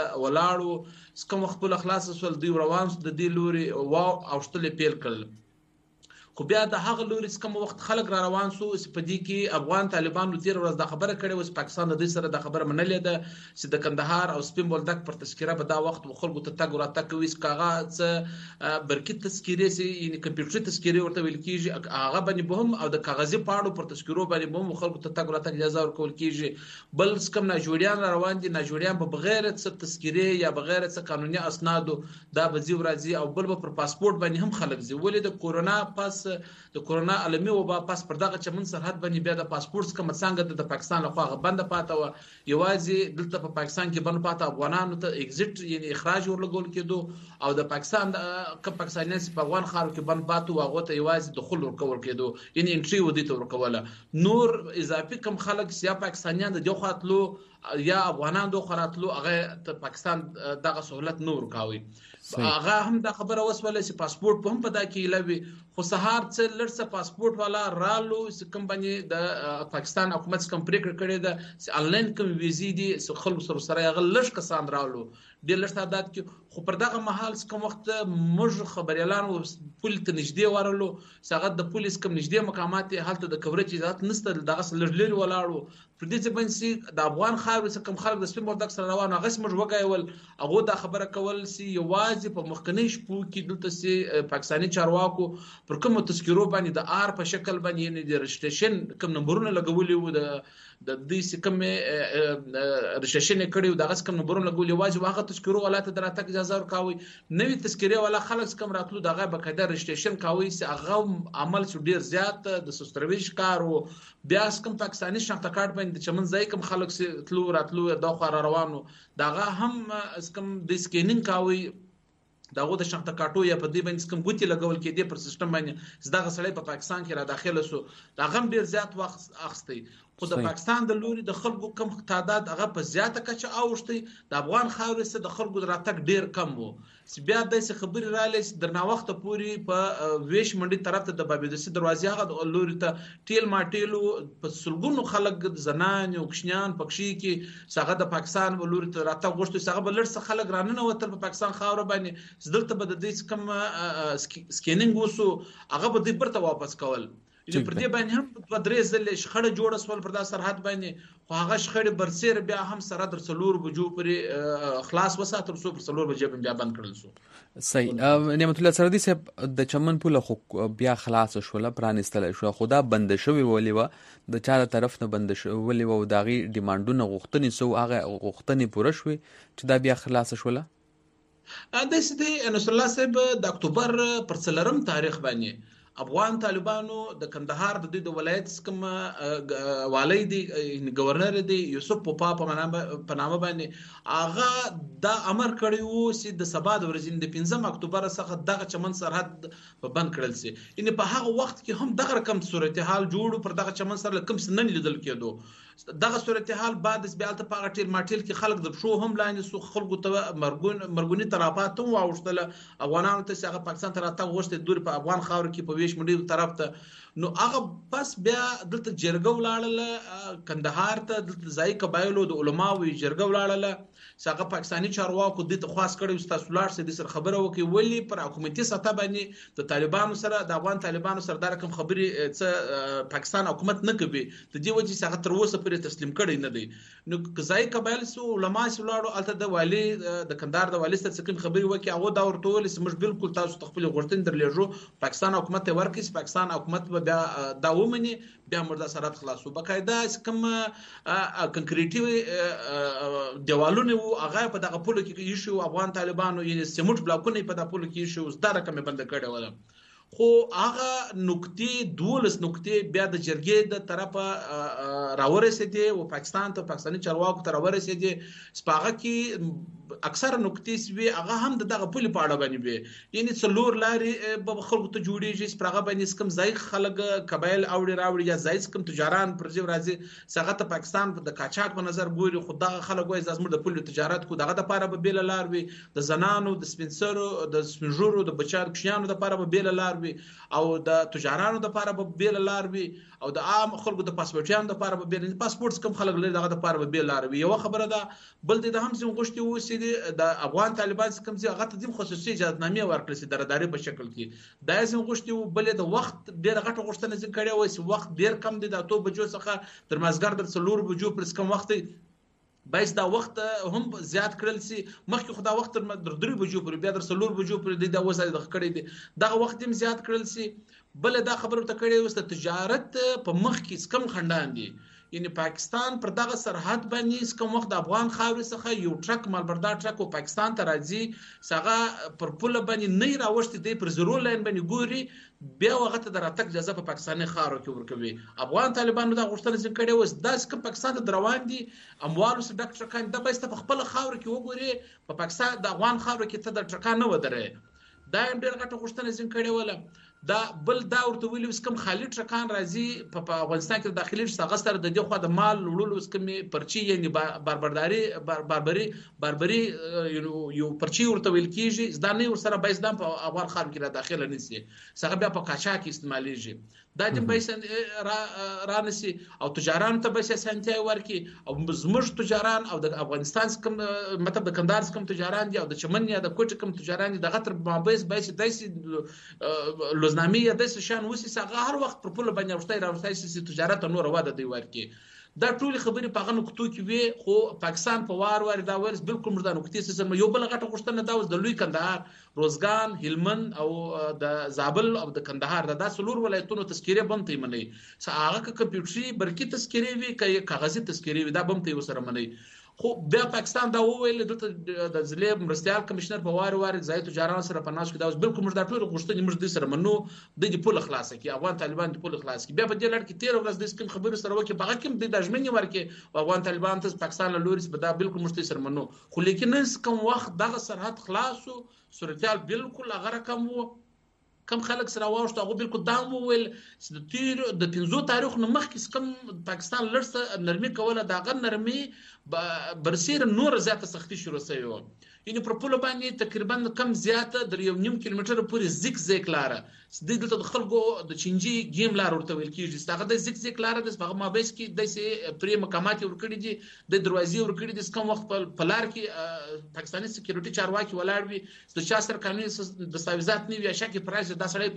ولاړو سکم وخت په خلاص سول دی روان د دې لوري واو او شتل پیل کړل. خو بیا د هغه لوري کوم وخت خلک را روان سو په دې کې افغان طالبانو تیر ورځ د خبره کړې و چې پاکستان د دې سره د خبره منلې ده چې د کندهار او سپین بولدک پر تذکره په دا وخت خلکو ته تګ وراتګ کوي چې کاغذ برکت تذکره سي یعنی کمپیوټر تذکره ورته ویل کیږي هغه باندې به هم او د کاغذي پاڼو پر تذکرو باندې به هم خلکو ته تګ وراتګ اجازه ورکول کیږي بل کوم ناجوړیان روان دي ناجوړیان په بغیر څه تذکره یا بغیر څه قانوني اسنادو دا بزی ورازي او بل پر پاسپورت باندې هم خلک زی ولې د کورونا پاس د کورونا عالمي وبا پاس پر دغه چمن سرحد باندې بیا د پاسپورت کوم څنګه د پاکستان لخوا بند پاته و یوازې دلته په پاکستان کې بند پاته افغانانو ته ایگزیټ یعنی اخراج ورلګول کېدو او د پاکستان کوم پاکستانیان په افغان خارو کې بند پاتو هغه ته یوازې دخول ورکول کېدو یعنی انټری ودی ته ورکوله نور اضافي کم خلک سیا پاکستانیان د دوه خاطلو یا افغانان دوه خاطلو هغه ته پاکستان دغه سہولت نور کاوي هغه هم د خبره وسوله چې پاسپورت په هم پدا کې لوي خو سهار څه لړسه پاسپورت والا رالو چې کوم باندې د پاکستان حکومت کوم پریکړه کړې ده چې انلاین کوم ویزي دي خلکو سره سره هغه لږ کسان رالو ډېر لږ تعداد کې خو پر دغه مهال کوم وخت موږ خبريالان او پولیس ته نږدې ورلو څنګه د پولیس کوم نږدې مقامات هلته د کوریج اجازه نشته دغه لږ لري ولاړو پر دې چې باندې د افغان خار کوم خلک د سپین بولدک سره روان هغه موږ وګایول هغه دا خبره کول سي یوازې په مخکنی شپو کې دلته سي پاکستاني چارواکو پر کوم تذکرو باندې د آر په شکل باندې نه د رجسټریشن کوم نمبرونه لګولي وو د د دې کوم رجسټریشن کړي دغه کوم نمبرونه لګولي واجب هغه تذکرو ولاته دراتک اجازه ورکاوي نوې تذکره ولا خلک کوم راتلو دغه بقاعده رجسټریشن کاوي چې هغه عمل سو ډیر زیات د سسترویش کار او بیا کوم پاکستاني شناخت کارت باندې چمن ځای کوم خلک تلو راتلو د خو روانو دغه هم کوم د سکینینګ کاوي داغه د شناخت کارتو یا په دې باندې کوم ګوتی لګول کې دی پر سیستم باندې زداغه سړی په پاکستان کې را داخله سو دا غم ډیر زیات وخت اخستي خو د پاکستان د لوري د خلکو کم تعداد هغه په زیاته کچه اوښتي د افغان خاورې سره د خلکو راتګ ډیر کم وو چې بیا د څه خبري را لې درنا وخت پوری په ویش منډي طرف ته د بابیدسي دروازې هغه لوري ته ټیل ماټیلو په سلګونو خلک زنان او کشنیان پکشي کې څنګه د پاکستان ولوري ته راتګ غوښتي څنګه بلر څه خلک رانه وتل په پاکستان خاور باندې زدلته به د دې کم سکینینګ وسو هغه به دې برته واپس کول چې پر دې باندې هم په درې ځله شخړه جوړه سول پر دا سرحد باندې خو هغه شخړه برسیر بیا هم سره در څلور بجو پر خلاص وساتل سو پر څلور بجې بیا بند کړل سو صحیح نعمت الله سردي صاحب د چمن پوله خو بیا خلاص شول پرانستل شو خدا بند شوی ولې و د چا طرف نه بند شو ولې و داغي ډیماندونه غوښتنې سو هغه غوښتنې پوره شوې چې دا بیا خلاص شول د سې نصر الله صاحب د اکتوبر پر څلورم تاریخ باندې افغان طالبانو د کندهار د د ولایت کوم والی دی گورنر دی یوسف پوپا په نامه باندې هغه دا امر کړی وو چې د سبا د ورځې د پنځم اکتوبر څخه دغه چمن سرحد په بند کړل سي ان په هغه وخت کې هم دغه رقم صورتحال جوړ پر دغه چمن سره کوم سنن لیدل کېدو دغه صورتحال بعد بیا ته په غټیل ماټیل کې خلک د شو هم لاندې سو خلکو ته مرګون مرګونی طرفات هم واوښتل افغانانو ته څنګه پاکستان ته راته غوښته دور په افغان خاور کې په ویش منډي طرف ته نو هغه بس بیا دلته جرګه ولاړل کندهار ته دلته ځای قبایلو د علماو جرګه ولاړل څنګه پاکستاني چارواکو د تخواس کړي استاد سولار سره د سر خبره وکي ولی پر حکومتي سطح باندې د طالبانو سره د افغان طالبانو سره د رقم خبري څه پاکستان حکومت نه کوي د دې وجې څنګه تر اوسه پرې تسلیم کړي نه دی نو ځای قبایل سو علما سولارو الته د والی د کندهار د والی سره کوم خبري وکي هغه دا ورته ول چې موږ بالکل تاسو تخپل غوښتنې درلېږو پاکستان حکومت ته ورکړي پاکستان حکومت بیا دا ومني بیا مردا سرحد خلاصو بقاعده کوم کنکریټي دیوالونه وو هغه په دغه پوله کې ایشو افغان طالبانو یعنی سیمټ بلاکونه په دغه پوله کې ایشو زده رقم بند کړي ولا خو هغه نقطې دولس نقطې بیا د جرګې د طرفه راورسېدي او پاکستان ته پاکستاني چارواکو ته راورسېدي سپاغه کې اکثر نقطې سوي هغه هم دغه پولی پاړه باندې به یعنی څلور لاري په خلکو ته جوړیږي سپاغه باندې کوم ځای خلک قبایل اوړي راوړي یا ځای کوم تجاران پر ځای راځي څنګه ته پاکستان د کاچاک په نظر ګوري خو دغه خلک وایي زموږ د پولی تجارت کو دغه د پاره به بیل لار وي د زنانو د سپنسرو د سپنجورو د بچار کښیانو د پاره به بیل لار لار وي او د تجارانو د لپاره به بیل لار وي او د عام خلکو د پاسپورټیانو د لپاره به بیل پاسپورت کم خلک لري دغه د لپاره به بیل لار وي. یو خبره ده بل د هم زم غوښتي و چې د افغان طالبان کوم ځای هغه ته د خصوصي اجازهنامې ورکړل شي درداري په شکل کې دا زم غوښتي و بل د وخت ډیر غټه غوښتنه ځکه کړي و چې وخت ډیر کم دی د اته بجو څخه تر مازګر در څلور بجو پر کم وخت باید دا وخت هم زیات کړل شي. مخکې خو دا وخت تر درې بجو پر بیا در څلور بجو پر دی دا وځي د کړي دی دغه وخت هم زیات کړل شي. بل دا خبره ته کړي وسته تجارت په مخ کې کم خندان دي یعنی پاکستان پر دغه سرحد باندې کوم وخت د افغان خاورې څخه یو ټرک مالبردار ټرک او پاکستان ته راځي څنګه پر پوله باندې نه راوښتي دی پر زرو لاین باندې ګوري بیا هغه ته د راتګ اجازه په پاکستاني خاورو کې ورکوي. افغان طالبانو دا غوښتنه ځکه کړې و داس کوم پاکستان ته روان دي اموالو سره ډاکټر کان د بس په خپل خاورو کې وګوري په پاکستان د افغان خاورو کې ته د ټرکان نه ودرې دا هم ډېر غټه غوښتنه ځکه کړې وله. دا بل دا ورته ویل وس کوم خالی ټرکان راځي په افغانستان کې داخلي څنګه سره د دې خو د مال وړلو وس کوم پرچی یعنی باربرداري باربري باربري یو پرچی ورته ویل کیږي ځدانې ور سره بایزدان په افغان خار کې را داخله نشي څنګه بیا په قاچاق کې استعمالېږي دا د پیسې را را نشي او تجاران ته به سنتي ورکی او زموږ تجاران او د افغانستان کوم مطلب د کندهار کوم تجاران دي او د چمن یا د کوټ کوم تجاران دي دغه تر مابیس به دایسي لوزنامې یا د شان وسی څنګه هر وخت پر پوله باندې راوستي راوستي سي تجارت نور واده دی ورکی دا ټول خبرې په غنو کتو کې وي خو پاکستان په وار وار دا ورس بالکل مردا نقطې سیستم یو بل غټه غوښتنه دا اوس د لوی کندهار روزګان هلمند او د زابل او د کندهار د داسلور ولایتونو تذکیره بم ته منی هغه کمپیوټري برکی تذکیره وي کې کاغذي تذکیره وي دا بم ته وسره منی خو بیا پاکستان دا وویل د ځلې مرستيال کمشنر په وار وار ځای تجاران سره په ناس کې دا اوس بالکل مردا ټول غوښتنې مرد سره منو د دې پوله خلاص کی افغان طالبان د پوله خلاص کی بیا په دې لړ کې تیر ورځ د سکم خبرو سره وکي په کوم د دښمنۍ ورکه افغان طالبان ته پاکستان له لوري په دا بالکل مرستي سره منو خو لیکن کوم وخت دغه سرحد خلاصو صورتحال بالکل هغه رقم وو کم خلک سره واوښت هغه بالکل دا وویل چې د تیر د پنځو تاریخ نو مخکې کم پاکستان لړسه نرمي کوله دا غن نرمي برسیر نور زیاته سختي شروع شوی و یعنی پر پوله باندې تقریبا کم زیاته در یو نیم کیلومتر پورې زیک زیک لاره د دلته د خلکو د چنجي گیم لار ورته ویل کیږي ستغه د زیک زیک لاره د هغه مابیس کې د سي پری مقامات ورکړي دي د دروازې ورکړي دي کم وخت په لار کې پاکستاني سکیورټي چارواکي ولاړ وي د چا سره قانوني دستاویزات نه وي شکه پرایز د سړی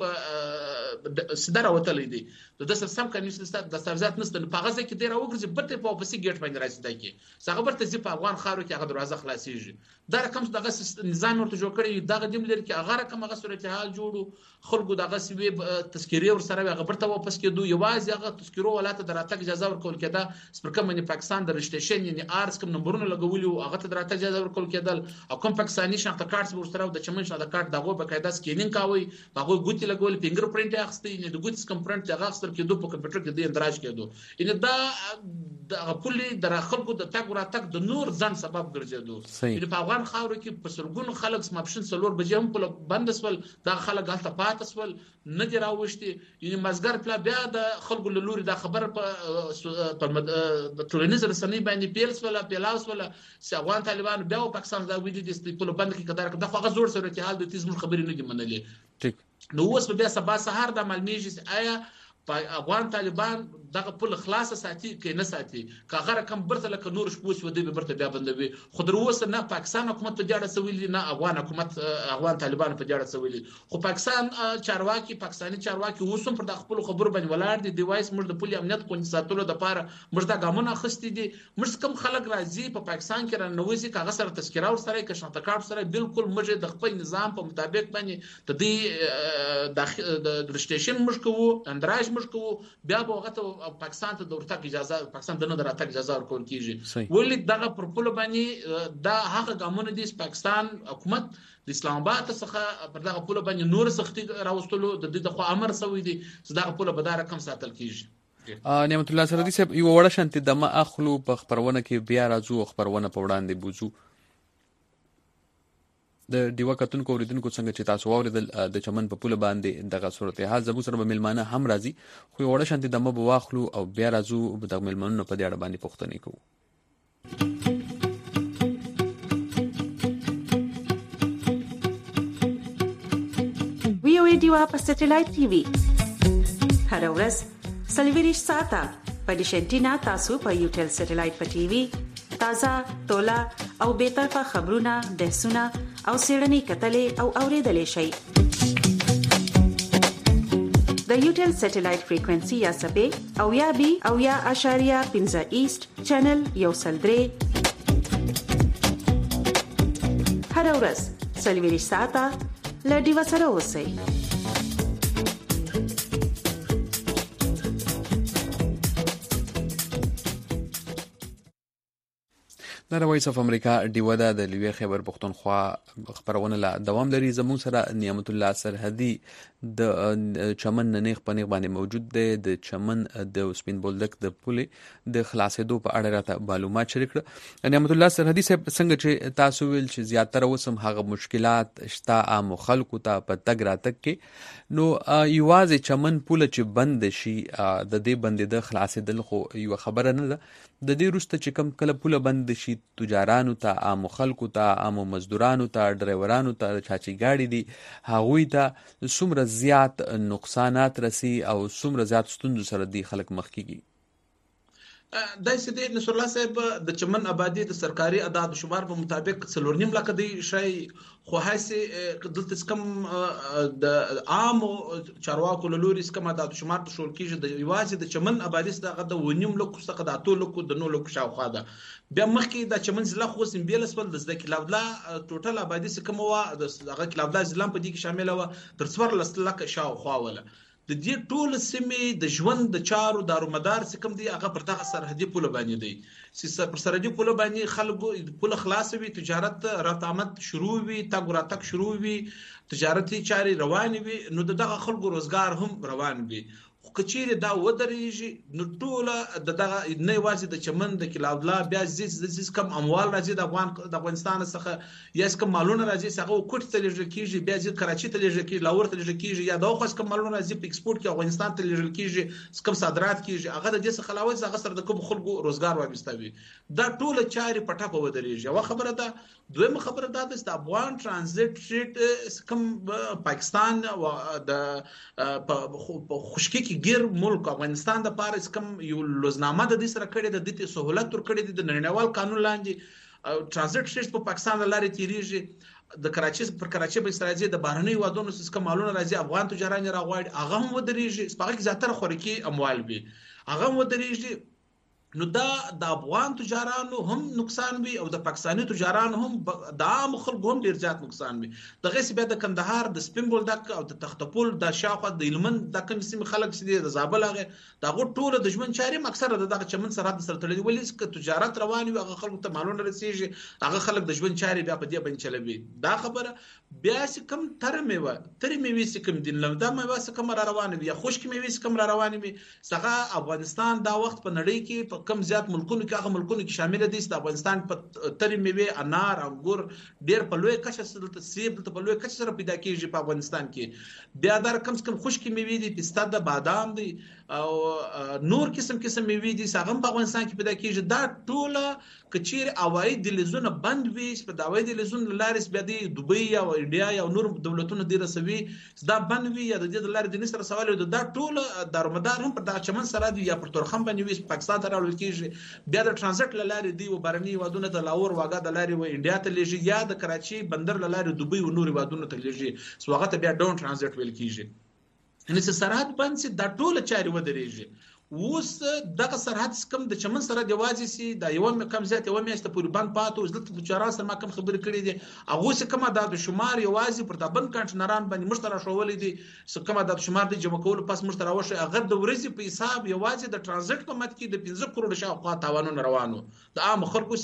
په صدر وتلې دي د سر سم قانوني دستاویزات نشته په غزه کې ډیر وګرځي برته په واپسي ګیټ باندې راځي دغه څنګه برته زی په افغان خارو کې هغه دروازه خلاصيږي دا رقم دغه نظام ورته جوړ کړی دغه دیم لري کې هغه رقم هغه صورتحال جوړو خلکو دغه سوي تذکيري ور سره هغه برته واپس کېدو یوازې هغه تذکيرو ولاته دراتګ اجازه ورکول کېده سپرکم باندې پاکستان د رجسټریشن یعنی آرس کوم نمبرونه لګولي هغه ته دراتګ اجازه ورکول کېدل او کوم پاکستاني شناخت کارت ور سره د چمن شناخت کارت دغه په قاعده سکینینګ کاوي هغه ګوتی لګول فینګر پرینټ اخستي یعنی د ګوتی سکم پرینټ هغه اخستر کېدو په کمپیوټر کې د اندراج کېدو یعنی دا د خپل در خلکو د تاګ وراتګ د نور ځن سبب ګرځېدو یعنی په افغان خاورو کې په سرګونو خلک سماپشن سلور بجې هم په بندسول دا خلک هلته پاتسول نه دی راوښتي یعنی مازګر پلا بیا د خلکو له لوري دا خبر په ټولنیز رسنۍ باندې پیلس ولا پیلاوس ولا چې افغان طالبان بیا پاکستان دا ویلي دي چې په بند کې کدار د خو غزور سره چې حال د تیز خبرې نه دي منلې ټیک نو اوس بیا سبا سهار د معلومیږي آیا افغان طالبان دغه پوله خلاصه ساتي کې نه ساتي کاغه رقم برته لکه نور شپوس ودی به برته بیا بندوي خو در اوسه نه پاکستان حکومت په جاړه سویلی نه افغان حکومت افغان طالبان په جاړه سویلی خو پاکستان چارواکي پاکستاني چارواکي اوسم پر د خپل خبرو باندې ولاړ دي د وایس موږ د پولی امنیت کو ساتلو د پاره موږ د ګامونه خستې دي موږ کم خلک راځي په پاکستان کې رانوځي کاغه سره تذکره ور سره کې شناخت کارت سره بالکل موږ د خپل نظام په مطابق باندې د دې د رجسټریشن موږ کوو اندراج موږ کوو بیا به هغه پاکستان ته د ورتګ اجازه پاکستان د نه دراتګ اجازه ورکول کیږي ولې دغه پر پوله باندې دا هغه ګامونه دي پاکستان حکومت د اسلام آباد څخه پر دغه پوله باندې نور سختي راوستلو د دې د خو امر سوی دي چې دغه پوله به دا رقم ساتل کیږي نعمت الله سردي صاحب یو وړه شانتي د ما اخلو په خبرونه کې بیا راځو خبرونه په وړاندې بوزو د دیوا کتونکو اوریدونکو څنګه چې تاسو واوریدل د چمن په پوله باندې دغه صورتحال زمو سره به ملمانه هم راځي خو وړه شانتي دمه به واخلو او بیا راځو د ملمنونو په دې اړه باندې پوښتنه کوو وی او ای اے ډیوا په سټلایټ ټي وي هر ورځ سلویریش ساته په ډیشنټینا تاسو په یوټل سټلایټ په ټي وي تازه تولا او به طرفه خبرونه بحثونه او سیړنی کتلې او اوریدلې شي د یوټل سټلایټ فریکوئنسي یا سبې او یا بي او یا اشاریه پنځه ایست چینل یو سلدري هر ورځ سلویریش ساته لډي وسره اوسئ د وایس اف امریکا ډیودا د لوی خیبر پختونخوا خبرونه لا دوام لري زموږ سره نعمت الله سرحدي د چمن ننیخ پنیغ باندې موجود دی د چمن د سپین بولدک د پولې د خلاصېدو په اړه راته معلومات شریک کړ نعمت الله سرحدي صاحب څنګه چې تاسو ویل چې زیاتره وسم هغه مشکلات شته عام خلکو ته په تګ راتګ کې نو یوازې چمن پوله چې بند شي د دې بندې د خلاصېدل خو یو خبره نه ده د دې وروسته چې کم کله پوله بند شي تجارانو ته عام خلکو ته عام مزدورانو ته ډرایورانو ته چاچی ګاډي دي هغوی ته څومره زیات نقصانات رسی او څومره زیات ستونزو سره دي خلک مخ کیږي دای سید نصر الله صاحب د چمن آبادی د سرکاري اعداد و شمار په مطابق څلور نیم لک دی شي خو هسه دلته کم د عام چارواکو لوري کم اعداد و شمار ته شول کیږي د یوازې د چمن آبادی څخه د ونیم لک څخه د اتو لک د نو لک شاوخوا ده بیا مخکې د چمن ضلع خو سیم بیل اسفل د ځکه کلاولا ټوټل آبادی څخه مو د کلاولا ضلع په دې کې شامل و تر څوار لک شاوخوا ولا د دې ټول سیمې د ژوند د چارو دارومدار څخه کم دی هغه پر دغه سرحدي پوله باندې دی چې پر سرحدي پوله باندې خلکو پوله خلاص وي تجارت راتامت شروع وي تاګ راتک شروع وي تجارتي چاري روان وي نو دغه خلکو روزګار هم روان وي کچیر دا ودرېږي نو ټول دغه نه واسي د چمن د کلاودلا بیا زیس زیس کم اموال راځي د افغان د افغانستان څخه یا کم مالونه راځي څنګه کوټ ته لږ کیږي بیا ځي کراچي ته لږ کیږي لاهور ته لږ کیږي یا دا خو کم مالونه راځي په ایکسپورت کې افغانستان ته لږ کیږي کم صادرات کیږي هغه د دې څخه علاوه هغه سره د کوم خلکو روزګار وابستوي دا ټول چاري پټه په ودرېږي او خبره ده دویمه خبره ده د افغان ترانزیت ریټ کم پاکستان او د خوشکی کې غیر ملک افغانستان د پاره کم یو لوزنامه د دې سره کړي د دې سہولت ور کړي د نړیوال قانون لاندې ترانزیت ریټ په پاکستان لاري تیریږي د کراچي پر کراچي په استراجي د بهرنی وادونو سیسکم مالونه راځي افغان تجاران راغواړي هغه هم ودرېږي سپاږی زیاتره خورکی اموال وي هغه هم ودرېږي نو دا د افغان تجارانو هم نقصان وي او د پاکستاني تجارانو هم د عام خلکو هم ډیر زیات نقصان وي دغه سی بیا د کندهار د سپین بولدک او د تختپول د شاوخوا د علمن د کوم سیمه خلک سي د زابل هغه دغه ټول د ژوند چاري مکسره دغه چمن سرحد سره تړلي ولې ک تجارت روان وي هغه خلکو ته مالونه رسیږي هغه خلک د ژوند چاري بیا په دې باندې چلوي دا خبره بیا سی کم تر میوه تر میوه سی کم دین لمدا میوه سی کم را روان وي خوشک میوه سی کم را روان وي څنګه افغانستان دا وخت په نړۍ کې کم زیات ملکونو کې هغه ملکونو کې شامل دي د افغانستان په ترې میوه انار انګور ډېر په لوی کچه سره سیب په لوی کچه سره پیدا کیږي په افغانستان کې بیا در کم کم خوشکی میوه دي پسته د بادام دي او نور قسم قسم میوه دي څنګه په افغانستان کې پیدا کیږي دا ټوله کچیر اوای د لزونه بند وي په داوی د لزون لارس بیا د دوبۍ او انډیا او نور دولتونو دی رسوي دا بند وي یا د دې لارې د نسر سوال دا ټوله دارمدار هم پر دغه چمن سره دی یا پر تورخم باندې وي پاکستان ته راول کیږي بیا د ترانزیت لارې دی و بهرنی وادونه د لاهور واګه د لارې و انډیا ته لېږي یا د کراچي بندر لارې دوبۍ او نور وادونه ته لېږي سواغه بیا ډاون ترانزیت ویل کیږي ان سرحد باندې دا ټوله چاري ودرېږي اوس دغه سرحد کم د چمن سره د وازي سي د یو کم زیات یو میاشت پورې بند پاتو زلت تجارت سره ما کم خبرې کړې دي هغه څه کم د شمار یوازي پر د بند کانټنران باندې مشترک شوولې دي څه کم د شمار د جمع کول پس مشترک وشه هغه د ورځې په حساب یوازي د ترانزیت په مت کې د پنځه کروڑ شاوخوا تاوانونه روانو د عام خلکو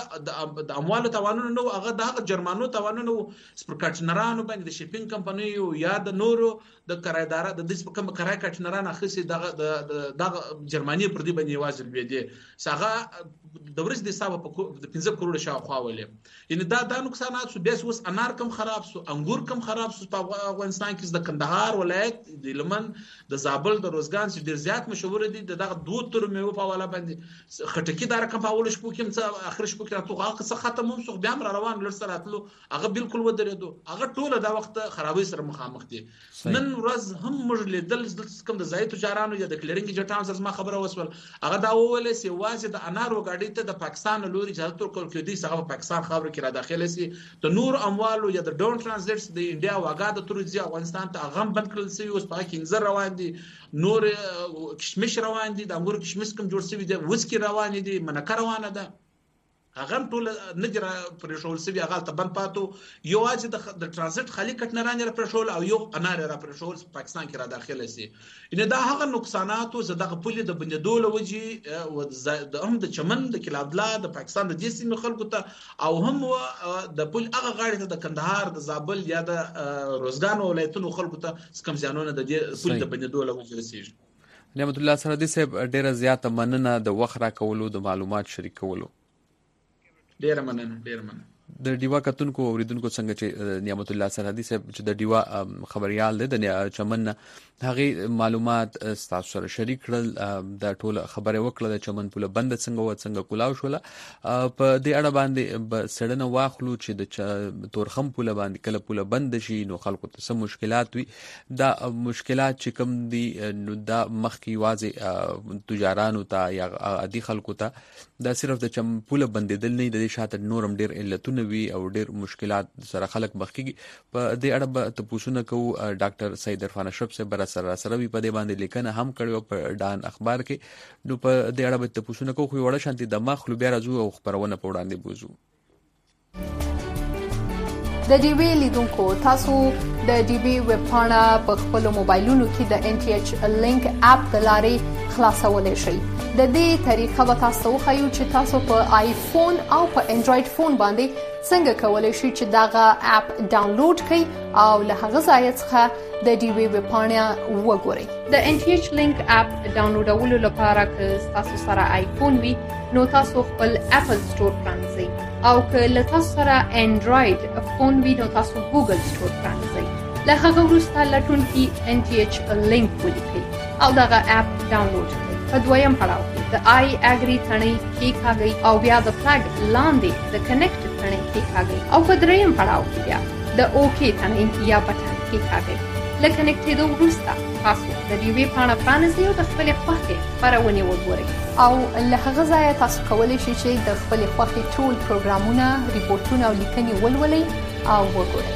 څخه د اموال تاوانونه نو هغه د جرمانو تاوانونه پر کانټنرانو باندې د شیپینګ کمپنیو یا د نورو د کرایدار د دې کم کرای کانټنران اخیسي د د جرمني پر دې باندې واځل وي دي څنګه د ورځې د حساب په پنځه کروڑه شاوخوا ولې یعنی دا دا نقصانات سو بیا اوس انار کم خراب سو انګور کم خراب سو په افغانستان کې د کندهار ولایت د لمن د زابل د روزګان چې ډیر زیات مشهور دي دغه دوه تر میوه په والا باندې خټکی دار کم په اول شپو کې څه اخر شپو کې راته هغه څه ختم هم سو بیا را روان لر سره اتلو هغه بالکل ودرېدو هغه ټوله دا وخت خرابې سره مخامخ دي نن ورځ هم موږ لیدل کم د ځای تجارانو یا د کلرینګ جټان سره ما خبره وسول هغه دا وویل چې واځي د انار وګاډي ته د پاکستان لوري اجازه ورکول کېدی چې هغه پاکستان خبره کې را داخله سي د نور اموالو یا د ډون ترانزیټس د انډیا واګا د تورځي افغانستان ته غم بند کړل سي اوس په کې انځر روان دي نور کشمش روان دي د انګور کشمش کوم جوړ سوي دي وسکي روان دي منکه روانه ده هغه ټول نجر پرشول سوي هغه ته بند پاتو یو اج د ترانزیت خالی کټنران را پرشول او یو انار را پرشول پاکستان کې را داخله سي ان دا هغه نقصانات او زدغه پولې د بندول وجي او د هم د چمن د کلابلا د پاکستان د جسم خلکو ته او هم د پول هغه غاړي ته د کندهار د زابل یا د روزګان ولایتونو خلکو ته کم ځانونه د پول د بندول وجي رسیږي نعمت الله سردي صاحب ډیره زیاته مننه د وخت را کولو د معلومات شریکولو ډیر مننه ډیر مننه د ډیوا کتونکو اوریدونکو څنګه چې نعمت الله سرحدي صاحب چې د ډیوا خبريال دی د چمن هغه معلومات تاسو سره شریک کړل د ټول خبره وکړه د چمن پوله بند څنګه و څنګه کولاو شول په دې اړه باندې سړنه واخلو چې د تورخم پوله باندې کله پوله بند شي نو خلکو ته سم مشکلات وي دا مشکلات چې کوم دي نو دا مخکي واځي تجارانو ته یا عادي خلکو ته دا صرف د چم پوله بندیدل نه د شاته نورم ډیر علتونه وي او ډیر مشکلات سره خلک مخکې په دې اړه به تاسو کوو ډاکټر سید عرفان اشرف سے بر سره سره وی په دې باندې لیکنه هم کړو په ډان اخبار کې نو په دې اړه به تاسو کوو خو وړه شانتي د مخ لو بیا راځو او خبرونه په وړاندې بوزو د ډي وی لیدونکو تاسو د ډي وی ویب پاڼه په خپل موبایلونو کې د ان ټي ایچ لینک اپ د لارې خلاصولای شئ د دې طریقه به تاسو خو چې تاسو په آیفون او په انډراید فون باندې څنګه کولای شئ چې داغه اپ ډاونلوډ کړئ او له هغه ځای څخه د ډي وی ویب پاڼه وګورئ د ان ټي ایچ لینک اپ ډاونلوډولو لپاره که تاسو سره آیفون وي نو تاسو خپل اپل سٹور پرانځئ او که له تاسو سره انډراید فون وي نو تاسو ګوګل سٹور پرانځئ له هغه وروسته لټون کې ان ټي ایچ لینک ولیکئ او دغه اپ ډاونلوډ کړئ په دویم پړاو کې د آی اګری ثنې کې کاږي او بیا د فلګ لاندې د کنیکټ ثنې کې کاږي او په دریم پړاو کې بیا د اوکی ثنې یا بټن کې کاږي لکه کنیکټېدو وروسته تاسو د ډي وی پاڼه پرانیزئ او د خپلې خوښې خپرونې وګورئ او له هغه ځایه تاسو کولی شئ چې د خپلې خوښې ټول پروګرامونه ریپورټونه او لیکنې ولولئ او وګورئ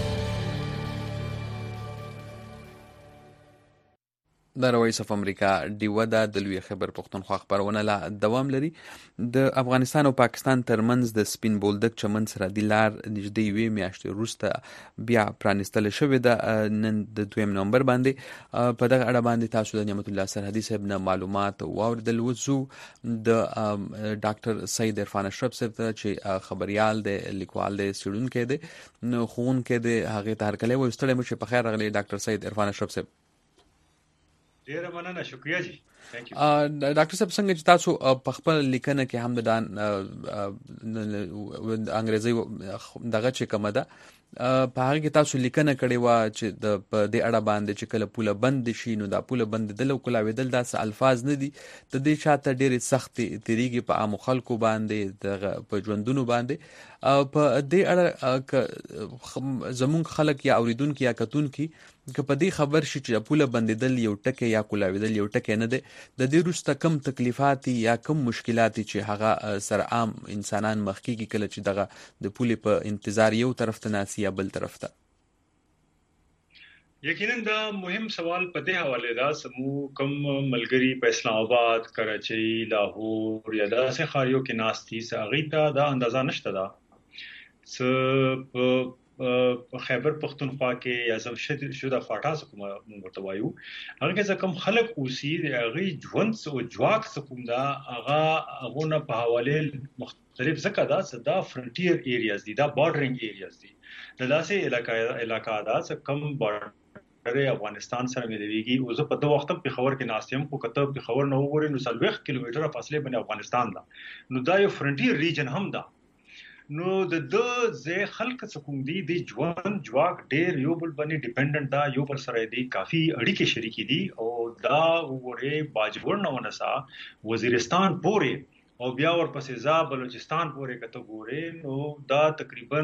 د روایس اف امریکا ډیوه د لوی خبر پښتونخوا خبرونه لا دوام لري د افغانستان او پاکستان ترمنځ د سپین بولدک چمن سره د لار نږدې وی میاشتې وروسته بیا پرانستل شوې ده نن د دویم نومبر باندې په دغه اړه باندې تاسو د نعمت الله سرحدي صاحب نه معلومات واوریدل وځو د ډاکټر سید عرفان اشرف صاحب چې خبريال دی لیکوال دی سړونکو دی نو خون کې دی هغه ته هر کله وستړی مشه په خیر راغلی ډاکټر سید عرفان اشرف صاحب ډیره مننه شکریہ جی ډاکټر صاحب څنګه چې تاسو په خپل لیکنه کې هم د انګریزي دغه چې کومه ده په هغه کې تاسو لیکنه کړې و چې د دې اړه باندې چې کله پوله بند شي نو دا پوله بند دل او کلا ویدل داس الفاظ نه دي د دې شاته ډېر سخت طریقې په عام خلکو باندې د په ژوندونو باندې په دې اړه زمونږ خلک یا اوریدونکو یا کتونکو که په دې خبر شي چې پوله بندیدل یو ټکی یا کولاویدل یو ټکی نه دی د دې وروسته کم تکلیفات یا کم مشکلات چې هغه سره عام انسانان مخکې کې کله چې دغه د پولې په انتظار یو طرف ته ناسي یا بل طرف ته یقینا دا مهم سوال په دې حواله دا سمو کم ملګری په اسلام آباد کراچۍ لاهور یا داسې خاریو کې ناستي ساغیتا دا اندازه نشته دا س په خیبر پختونخوا کې یا زم شوده فاټاس کوم مرتبایو هغه کې کم خلک اوسي هغه ژوند او جواک کوم دا هغه هغه په حواله مختلف زکه دا صدا فرنټیر ایریاز دي دا بارډرینګ ایریاز دي د داسې علاقې علاقې دا کم بارډر بارډر افغانستان سره ملويږي او زه په دوه وخت په خبر کې ناستم خو کته په خبر نه وګورئ نو سلويخ کیلومتره فاصله باندې افغانستان ده نو دا یو فرنټیر ریجن هم ده نو د د زه خلک څه کوم دي د ژوند جواک ډېر یو بل باندې ډیپندنت دا یو بل سره دی کافي اړیکې شریکې دي او دا وګوره باجوړ نه ونسا وزیرستان پورې او بیا ورپسې ځا بلوچستان پورې کته ګوره نو دا تقریبا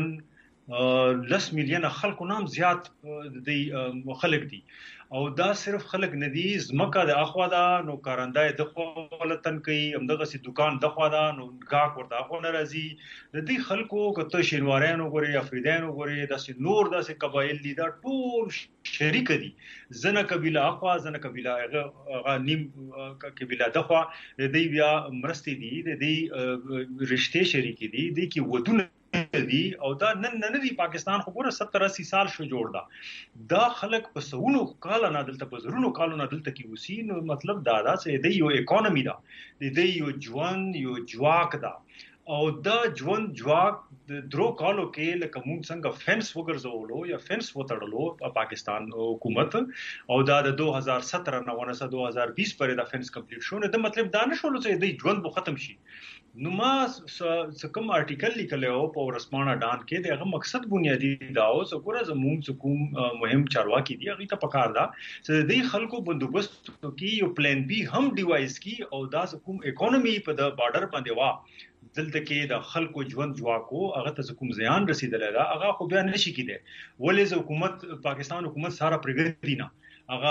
لس میلیونه خلکو نام زیات دی خلک دي او دا صرف خلک نه دي زمکه د اخوا دا نو کارندای د خو ولتن کوي همدغه سي دکان د خوا دا نو گاک ورته خو ناراضي د دې خلکو کته شینوارانو ګوري افریدانو ګوري د سي نور د سي قبایل دي دا ټول شریک دي زنه قبيله اخوا زنه قبيله هغه نیم قبيله د خوا د دې بیا مرستي دي د دې رشته شریک دي د کی ودونه دي او دا نن نه دي پاکستان خو ګوره ستر اسی سال شو جوړ دا دا خلک په سونو کال نه دلته په زرونو کالو نه دلته کې وسی نو مطلب دا دا چې د یو اکانومي دا د یو ژوند یو جواک دا او دا ژوند جواک د درو کالو کې لکه مونږ څنګه فنس وګرځولو یا فنس وتړلو پاکستان حکومت او دا د دوه هزار ستره نه ونسه دوه هزار بیس پرې دا فنس کمپلیټ شو نو د مطلب دا نشول چې د ژوند به ختم شي نو ما څکم آرټیکل لیکلو په ورسمانه ډان کې دغه مقصد بنیادی دا او څکوره زموږ کوم مهم چارواکي دی هغه ته پکار دا چې د خلکو بندوبست کې یو پلان بی هم ډیوایس کی او دا کوم اکانومي په د بارډر باندې وا دلته کې د خلکو ژوند جواکو هغه ته کوم زیان رسیدل دا هغه خو بیا نشي کېده ولې حکومت پاکستان حکومت سارا پرګتی نه هغه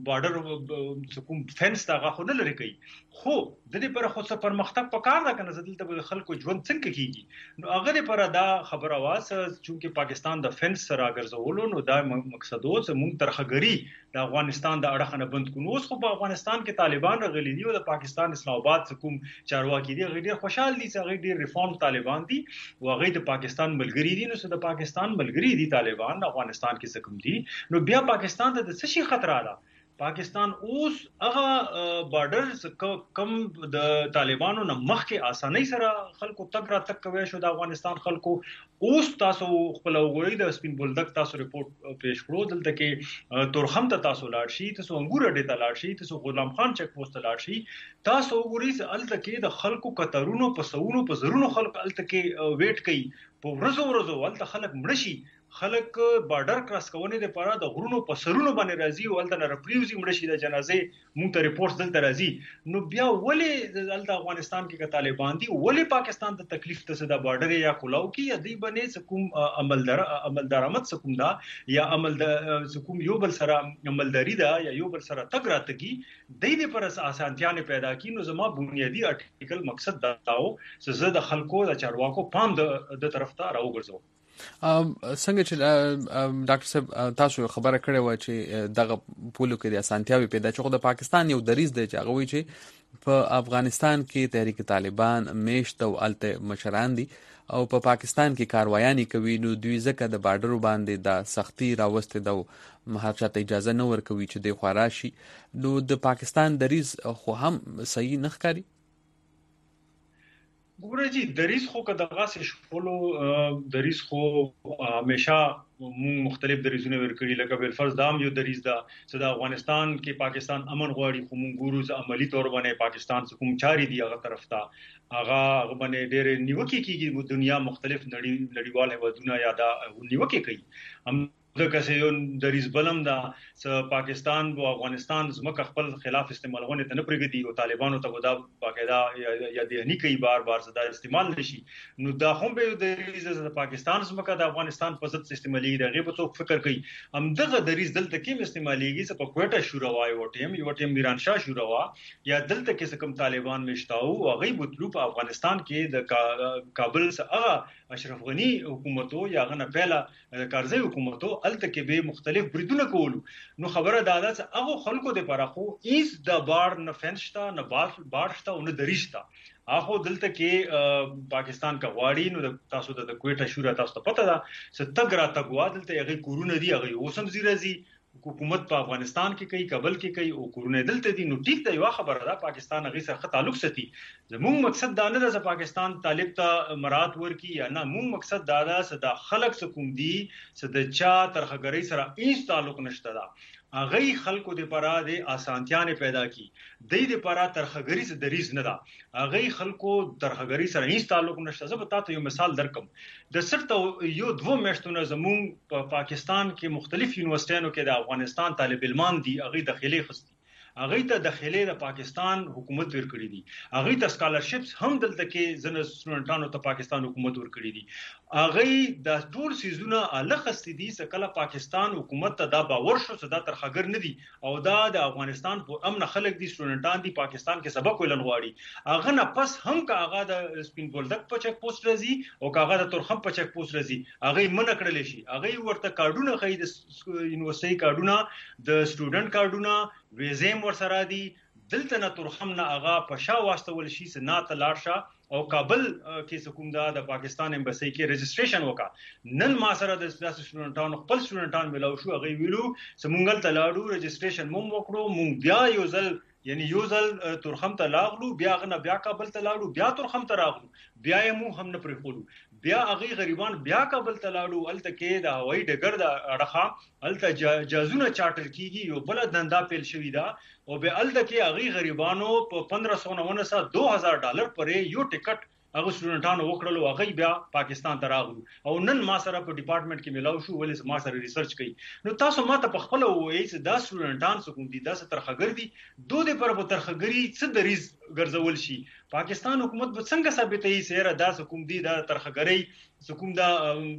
بارډر کوم فنس دا هغه خو نه لري کوي خو د دې پر خو څه پرمختګ پکار دا کنه دلته به خلکو ژوند څنګه کیږي نو هغه لپاره دا خبره واسه چې پاکستان د فنس سره ګرځولو نو دا مقصد و چې موږ ترخګری د افغانستان د اړه نه بند کونو اوس خو په افغانستان کې طالبان راغلي دي او د پاکستان اسلام آباد کوم چارواکي دي غیر خوشحال دي چې غیر ریفارم طالبان دي او غیر د پاکستان ملګری دي نو د پاکستان ملګری دي طالبان افغانستان کې څه کوم دي نو بیا پاکستان ته د څه شي خطر را پاکستان اوس هغه بارډر کم د طالبانو نه مخکې اسانۍ سره خلکو تک را تک کوي شو د افغانستان خلکو اوس تاسو خپل وګورئ د سپین بولدک تاسو ریپورت پیش کړو دلته کې تورخم ته تاسو لاړ شي تاسو انګور اډې ته لاړ شي تاسو غلام خان چک پوسټ ته لاړ شي تاسو وګورئ چې الته کې د خلکو کترونو په سونو په زرونو خلک الته کې ویټ کوي په ورځو ورځو الته خلک مړ شي خلک بارډر کراس کوونه د پاره د غرونو په سرونو باندې راځي او الته نه رپریوزي مړ شي د جنازې مونږ ته ریپورت دلته راځي نو بیا ولې دلته افغانستان کې طالبان دي ولې پاکستان ته تکلیف ته د بارډر یا کولاو کې یا دی باندې کوم عملدار عملدارمت کوم دا یا عمل د کوم یو بل سره عملداري دا یا یو بل سره تګ راتګي د دې پر اسانتیا نه پیدا کینو زما بنیادی آرټیکل مقصد دا و چې زه د خلکو د چارواکو پام د طرف ته راوګرځم څنګه چې ډاکټر صاحب تاسو خبره کړې و چې دغه پولو کې د اسانتیاوي پیدا چې خو د پاکستان یو دریز دی چې هغه وی چې په افغانستان کې تحریک طالبان میشت او الته مشران دي او په پا پاکستان کې کاروایانی کوي نو دوی ځکه د بارډر باندې د سختي راوسته د مهاجرت اجازه نه ورکوي چې د خوراشي نو د پاکستان دریز خو هم صحیح نه ښکاري ګوره جی دریز خو که دغه شپلو دریز خو همیشه مختلف دریزونه ورکړي لکه بل فرض دام یو دریز دا چې د افغانستان کې پاکستان امن غواړي خو مونږ ګورو چې عملی تور باندې پاکستان څخه کوم چاري دی هغه طرف ته هغه باندې ډېر نیوکه کیږي دنیا مختلف نړۍ نړیوال هیوادونه یا دا نیوکه کوي هم دغه یو دریز بلم دا چې پاکستان او افغانستان زموږ خپل خلاف استعمالونه ته نه پرېږدي او طالبانو ته ودا باقاعده یا د نه کوي بار بار زدا استعمال نشي نو دا هم به دریز د پاکستان زموږ د افغانستان په ضد استعمالي دغه په څوک فکر کوي هم دغه دریز دلته کې استعماليږي چې په کوټه شروع وای او ټیم یو ټیم میران شاه شروع وا یا دلته کې کوم طالبان مشتاو او غي بوتلو په افغانستان کې د کابل څخه اشرف غنی حکومتو یا غنه پهلا کارزی حکومتو الته کې به مختلف بریدونه کولو نو خبره دادا چې هغه خلکو د پراخو ایز د بار نه فنشتا نه بار بارشتا او نه دریشتا هغه دلته کې پاکستان کا غواړي نو تاسو د کوټه شورا تاسو ته پته ده چې تګ را تګ وا دلته هغه کورونه دی هغه اوسم زیرازي حکومت په افغانستان کې کوي کابل کې کوي او کورونه دلته دي نو ټیک دی یو خبره ده پاکستان هغه سره تعلق ساتي زموږ مقصد دا نه ده چې پاکستان طالب ته مراد ورکی یا نه موږ مقصد دا ده چې د خلک سکوم دي چې د چا ترخګری سره هیڅ تعلق نشته ده هغه خلکو د پاره د اسانتیانه پیدا کی د دې لپاره ترخګری سے دریز نه ده هغه خلکو ترخګری سره هیڅ تعلق نشته زه به تاسو یو مثال درکم د صرف یو دوه میاشتونو زمون په پا پاکستان کې مختلف یونیورسيټانو کې د افغانستان طالب علمان دي هغه داخلي خستي هغه ته داخلي د پاکستان حکومت ورکړي دي هغه ته سکالرشپس هم دلته کې زنه سټوډنټانو ته پاکستان حکومت ورکړي دي هغه د ټول سيزونه الخص دي چې کله پاکستان حکومت ته دا باور شو چې دا ترخګر نه دي او دا د افغانستان په امن خلک دي سټوډنټان دي پاکستان کې سبق ولن غواړي هغه نه پس هم کا هغه د سپین بولدک په چک پوسټ راځي او هغه د تورخم په چک پوسټ راځي هغه منع کړل شي هغه ورته کارډونه خې د یونیورسيټي کارډونه د سټوډنټ کارډونه ویزیم ورسره دي دلته نه تورخم نه هغه په شا واستول شي چې نه تلارشه او کابل کې سکوم دا د پاکستان ایمبسی کې رجسټریشن وکا نن ما سره د سټوډنټانو خپل سټوډنټان ملاو شو هغه ویلو سمونګل تلاړو رجسټریشن مو وکړو مونږ بیا یو ځل یعنی یو ځل تورخم ته لاغلو بیا غنه بیا کابل ته لاړو بیا تورخم ته راغلو بیا یې مو هم نه پرې خولو بیا هغه غریبان بیا کابل ته لاړو الته کې د هوایي ډګر د اړخه الته جازونه چارټر کیږي یو بل دندا پیل شوې ده او به الته کې هغه غریبانو په پندرہ سو نوے دو ہزار ډالر پرې یو ټیکټ هغه سټوډنټانو وکړلو هغه بیا پاکستان ته راغلو او نن ما سره په ډپارټمنټ کې ملاو شو ولې ما سره ریسرچ کوي نو تاسو ما ته په خپل وایي چې دا سټوډنټان څوک دي دا ترخګر دي دوه د پر په ترخګری څه دریز ګرځول شي پاکستان حکومت به څنګه ثابتوي سره دا حکومت دي دا ترخګری حکومت دا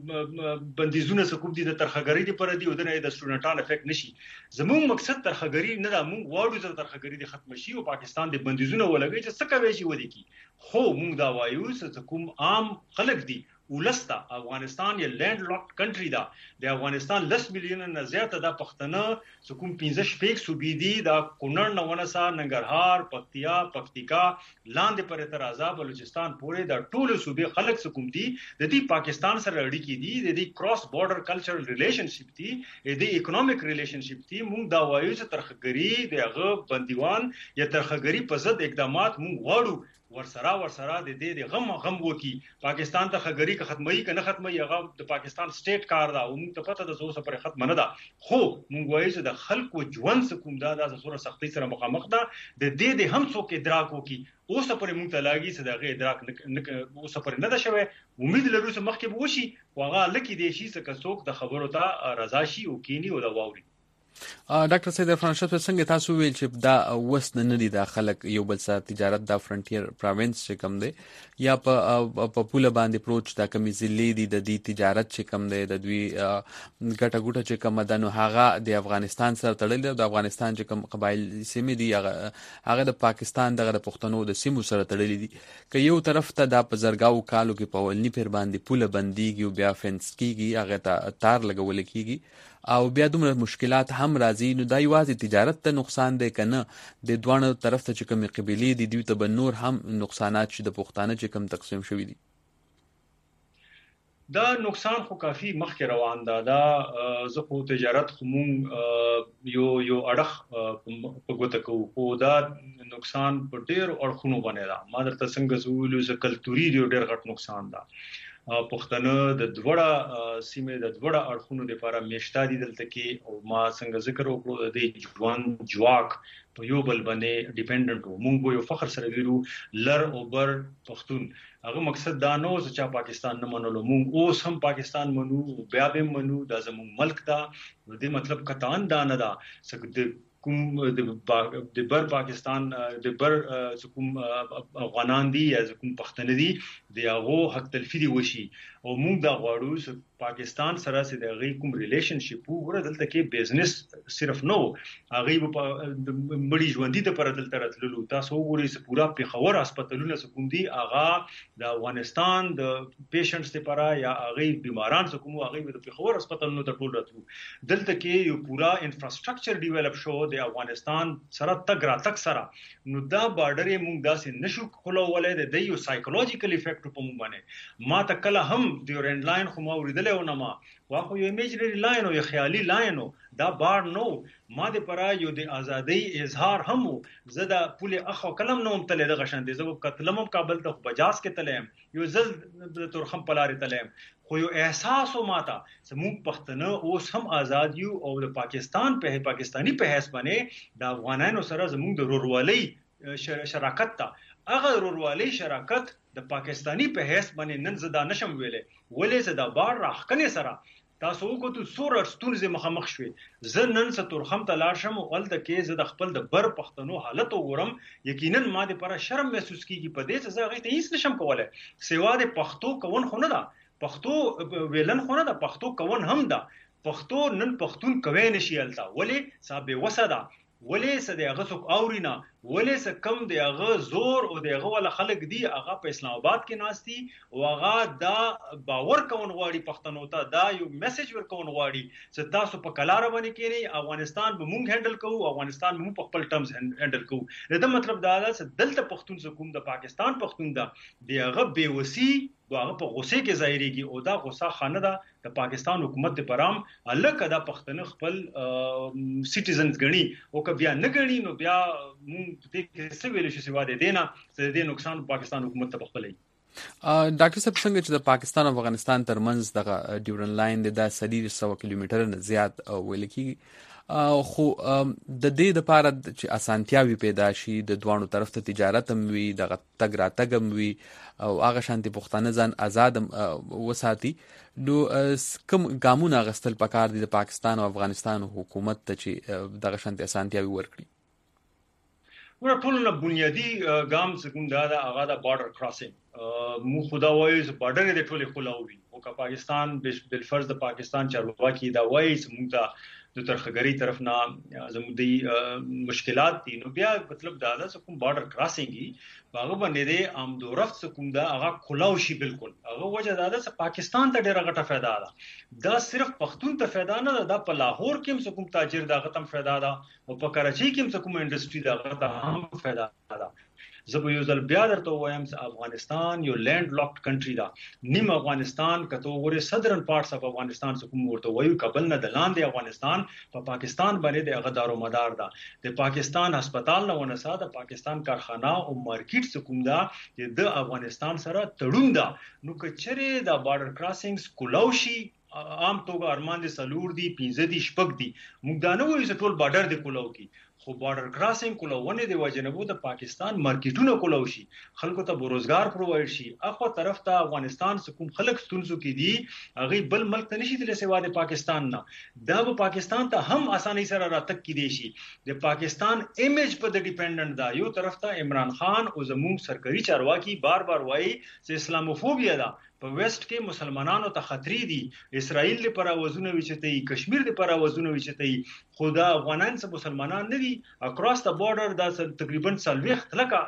بندیزونه حکومت دي د ترخګری دي پر دي او د سټوډنټانو افیکټ نشي زموږ مقصد ترخګری نه دا موږ واړو چې ترخګری دي ختم شي او پاکستان د بندیزونه ولګي چې څه کوي شي ودی کی خو موږ دا وایو چې کوم عام خلک دي ولستا افغانستان یو لینډ لاکډ کنټری دا د افغانستان لس میلیون نه زیاته د پښتنه سکوم پنځه شپږ صوبې دي دا کونړ نونسا ننګرهار پکتیا پکتیکا لاندې پر تر آزاد بلوچستان پورې دا ټول صوبې خلک سکوم دي د دې پاکستان سره اړیکې دي د دې کراس بارډر کلچرل ریلیشنشپ دي د دې اکونومیک ریلیشنشپ دي موږ دا وایو چې ترخګری دغه بندیوان یا ترخګری په ضد اقدامات موږ غواړو ورسره ورسره د دې د غم غم وکي پاکستان ته خګری که ختمي که نه ختمي هغه د پاکستان سټیټ کار دا او موږ ته پته ده زو سره ختم نه ده خو موږ وایو چې د خلکو ژوند سکوم دا د زوره سختي سره مخامخ ده د دې د هم څوک ادراک وکي اوس پر موږ ته لاګي چې دغه ادراک اوس پر نه ده شوی امید لرو چې مخکې به وشي واغه لکه دې شي چې څوک د خبرو ته رضا شي او کینی او دا واوري ډاکټر سید عرفان شاه څنګه تاسو ویل چې دا وس نه دي د خلک یو بل سره تجارت د فرنټیر پروینس چې کم دی یا په په پوله باندې پروچ دا کمی ضلع دي د دې تجارت چې کم دی د دوی ګټه ګټه چې کم ده نو هغه د افغانستان سره تړل دی د افغانستان چې کم قبایل سیمې دي هغه د پاکستان دغه د پښتنو د سیمو سره تړلې دي که یو طرف ته د پزرګاو کالو کې په ولنی پر باندې پوله بنديږي او بیا فنس کیږي هغه ته تار لګول کیږي او بیا دومره مشکلات هم راځي نو دا یوازې تجارت ته نقصان دی کنه د دوه طرف ته چې کوم قبيلې دي دوی ته به نور هم نقصانات چې د پښتانه چې کوم تقسیم شوی دي دا نقصان خو کافی مخکې روان ده دا زه خو تجارت خو مونږ یو یو اړخ په ګوته کوو خو دا نقصان په ډېر اړخونو باندې ده ما درته څنګه زولو چې کلتوري ډېر غټ نقصان ده پښتنه د دوړه سیمه د دوړه اړخونو لپاره میشتا دي دلته کې او ما څنګه ذکر وکړو د ځوان جواک په یو بل باندې ډیپندنت وو مونږ یو فخر سره ویلو لر او بر پښتون هغه مقصد دا نو چې پاکستان نه منلو مونږ اوس هم پاکستان منو بیا به منو دا زموږ ملک دا د مطلب کتان دا نه دا چې کوم د بر پاکستان د بر کوم افغانان دي یا کوم پښتون دي د هغه حق تلفي دي وشي او موږ دا غواړو چې پاکستان سره سره د غي کوم ریلیشنشپ وګوره دلته کې بزنس صرف نو هغه په مړي ژوندۍ ته پر دلته راتللو تاسو وګورئ چې پورا پیښور هسپتالونه کوم دي هغه د افغانستان د پیشنټس لپاره یا هغه بیماران کوم هغه د پیښور هسپتالونو ته ټول راتلو دلته کې یو پورا انفراستراکچر ډیولپ شو د افغانستان سره تګ راتګ سره نو دا بارډر یې موږ داسې نشو خلولای د یو سایکولوژیکل افیکټ په موږ باندې ما ته کله هم ډیورنډ لاین خو ما اوریدل او نه ما واخو یو ایمیجنری لاین او یو خیالي لاین دا بار نو ما د پرا یو د ازادۍ اظهار هم زه د پوله اخو کلم نوم تل د غشن دي زه قتلم کابل ته بجاز کې تلم یو زل د تورخم پلاری تلم خو یو احساس او ماته زموږ پښتنه اوس هم آزاد یو او د پاکستان په پاکستانی په حساب باندې د افغانانو سره زموږ د رورولۍ شراکت ته هغه رورولۍ شراکت د پاکستانی په حساب باندې نن زدا نشم ویلې ولې زدا بار راخکنه سره تاسو کو ته سور ستونزې مخامخ شوي زه نن ستورخم ته لاړ شم او ولته کې زه د خپل د بر پښتنو حالت وګورم یقینا ما د پر شرم محسوس کیږي په دې څه زه غي ته هیڅ نشم کولای سیوا د پښتو کون خو نه ده پښتو ویلن خو نه ده پښتو کون هم ده پښتو نن پښتون کوي نشي التا ولې صاحب وسدا ولې څه دی هغه څوک اورينا ولې څه کم دی هغه زور او دی هغه ول خلک دی هغه په اسلام آباد کې ناشتي او هغه دا باور کوون غواړي پښتنو ته دا یو میسج ورکون غواړي چې تاسو په کلار باندې کېنی افغانستان به مونږ هندل کوو افغانستان مونږ په خپل ټرمز هندل کوو دا مطلب دا ده چې دلته پښتون حکومت د پاکستان پښتون دا دی هغه بیوسی هغه په غوسه کې ظاهريږي او دا غوسه خانه ده د پاکستان حکومت د پرام الکه دا پښتنه خپل سټیزنز غني او که بیا نه غني نو بیا مونږ دې کې څه ویل شي سوا دې نه چې دې نقصان پاکستان حکومت ته خپلې ډاکټر صاحب څنګه چې د پاکستان او افغانستان ترمنځ د ډیورنډ لاین د سړي سو کیلومتر نه زیات ویل کیږي خو د دې لپاره چې اسانتیاوي پیدا شي د دوانو طرف ته تجارت هم وي د تګ را تګ هم وي او هغه شانتي پښتانه ځان آزاد وساتي نو کوم ګامونه غستل پکار دي د پاکستان او افغانستان حکومت ته چې دغه شانتي اسانتیاوي ورکړي ور ټول نه بنیادی ګام څنګه دا د هغه د بارډر کراسینګ مو خدا وایي چې بارډر د ټولې خلاوي او که پاکستان بل فرض د پاکستان چارواکي دا وایي چې موږ ته د ترخګری طرف نه زموږ مشکلات دي نو بیا مطلب دا ده چې کوم بارډر کراسینګي هغه باندې د عام دورفت کوم دا هغه خلاو شي بالکل هغه وجه دا ده چې پاکستان ته ډیره غټه فایده ده دا صرف پښتون ته فایده نه ده په لاهور کې کوم تاجر دا غتم فایده ده او په کراچۍ کې کوم انډستری دا غته هم فایده ده زه یو ځل بیا درته وایم چې افغانستان یو لینډ لاکډ کنټری ده نیم افغانستان کته وګوره سدرن پارټس اف افغانستان څخه کوم ورته وایو کابل نه د لاندې افغانستان په پاکستان باندې د غدارو مدار ده د پاکستان هسپتال نه ونسا د پاکستان کارخانه او مارکیټ څخه کوم ده د افغانستان سره تړون ده نو کچره د بارډر کراسینګز کولاوشي عام توګه ارمان دي سلور دي پنځه دي شپږ دي موږ دا نه وایو چې ټول بارډر دی کولاو کی خو بارډر کراسینګ کولونه دی وجنبو د پاکستان مارکیټونه کولاو شي خلکو ته روزګار پرووایډ شي اخو طرف ته افغانستان کوم خلک ستونزو کې دي هغه بل ملک ته نشي تل سیوا د پاکستان نه دا به پاکستان ته هم اساني سره راتک کې دي شي د پاکستان ایمیج په د ډیپندنت دا یو طرف ته عمران خان او زموږ سرکاري چارواکي بار بار وایي چې اسلاموفوبیا ده په ویسٹ کې مسلمانانو ته خطرې دي اسرائیل لپاره وزونه وچتای کشمیر لپاره وزونه وچتای خدا افغانان څخه مسلمانان نه دي اکراس د بارډر دا تقریبا سلويخ لکه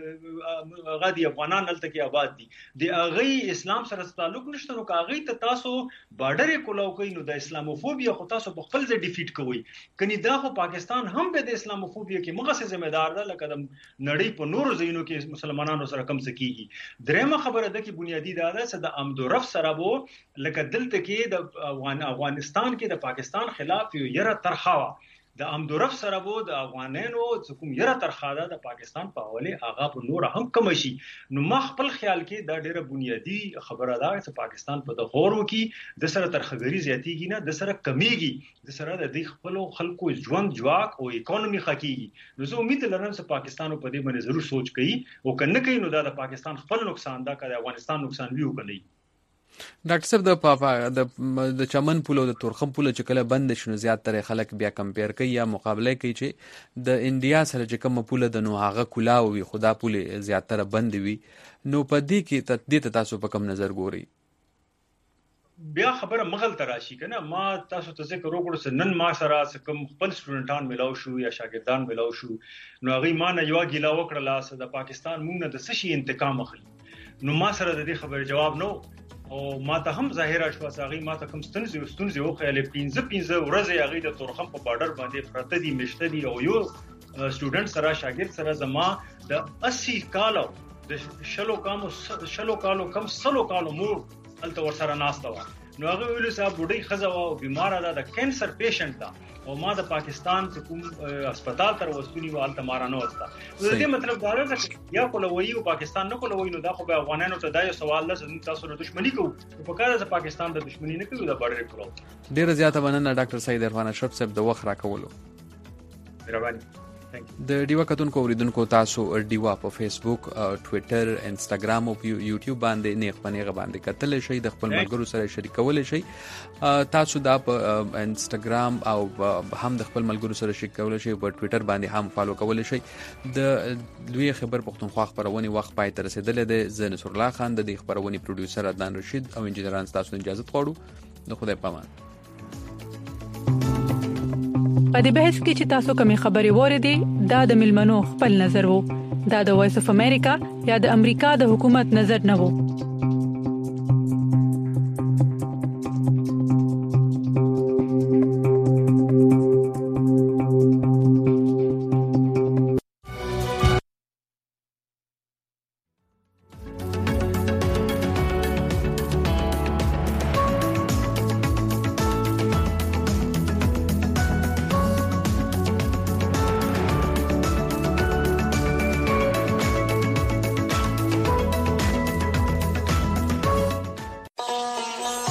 غادي افغانان دلته کې آباد دي د اغه اسلام سره تعلق نشته نو کاغه ته تاسو بارډر کولاو کوي نو د اسلاموفوبیا خو تاسو په خپل ځای ډیفیټ کوي کني دا خو پاکستان هم به د اسلاموفوبیا کې مغه ذمہ دار ده لکه د نړۍ په نورو ځایونو کې مسلمانانو سره کم څه کیږي درېمه خبره ده کې بنیادی دا ده د امدورف سره وو لکه دلته کې د افغانستان کې د پاکستان خلاف یو یره ترخوا د امدورف سره وو د افغانانو کوم یره ترخوا ده د پاکستان په حواله هغه په نور هم کم شي نو ما خپل خیال کې دا ډیره بنیادی خبره ده چې پاکستان په د غورو کې د سره ترخګری زیاتیږي نه د سره کمیږي د سره د دې خپل خلکو ژوند جواک او اکانومي خکېږي نو زه امید لرم چې پاکستان په دې باندې ضرور سوچ کوي او کنه کوي نو دا د پاکستان خپل نقصان ده کله افغانستان نقصان ویو کوي ډاکټر صاحب د پاپا د د چمن پولو د تورخم پولو چې کله بند شنو زیات تر خلک بیا کمپیر کوي یا مقابله کوي چې د انډیا سره چې کوم پوله د نو هغه کولاو وي خدا پوله زیات تر بند وي نو په دې کې تدید تاسو په کوم نظر ګوري بیا خبره مغل تراشي کنه ما تاسو ته ذکر وکړو نن ما سره کوم خپل سټوډنټان ملاو شو یا شاګردان ملاو شو نو هغه ما نه یو ګیلا وکړه لاس د پاکستان مونږ نه د سشي انتقام اخلي نو ما سره د دې خبر جواب نو او ما ته هم ظاهره شو ساغي ما ته کوم ستونزې ستونزې او خیال پنځه پنځه ورځې هغه د تورخم په بارډر باندې پرته دي مشته دي او یو سټوډنټ سره شاګرد سره زما د اسی کالو د شلو کامو شلو کالو کم سلو کالو مور الته ورسره ناسته و نو هغه ویلو صاحب بډای خزه او بیمار ده د کینسر پیشنټ ده او ما د پاکستان کوم هسپتال تر وستونی و الته مارانه وستا د دې مطلب دا دی چې یا کولوي او پاکستان نه کولوي نو دا خو به افغانانو ته دا یو سوال ده چې تاسو سره دښمنی کوو په کار د پاکستان د دښمنی نه کوي دا بارډر کړو. ډیره زیاته مننه ډاکټر سعید عرفان اشرف صاحب د وخت راکولو. مهرباني. د ډیوا کتونکو اوریدونکو تاسو ډیوا په فیسبوک، ټوئیټر، انسټاګرام او یوټیوب باندې نیغ پنیغه باندې کتل شي، د خپل ملګرو سره شریکول شي. تاسو دا په انسټاګرام او هم د خپل ملګرو سره شریکول شي، په ټوئیټر باندې هم فالو کول شي. د لوی خبر پښتونخوا خبرونه وخت پای تر رسیدلې ده. زه نصر الله خان د دې خبرونه پروډوسر عدنان رشید او انجنیران تاسو اجازه غواړو. نو خدای پامان. په دې بحث کې چې تاسو کومې خبرې وریدي دا د ملمنو خپل نظر وو. دا د وایس اف امریکا یا د امریکا د حکومت نظر نه وو.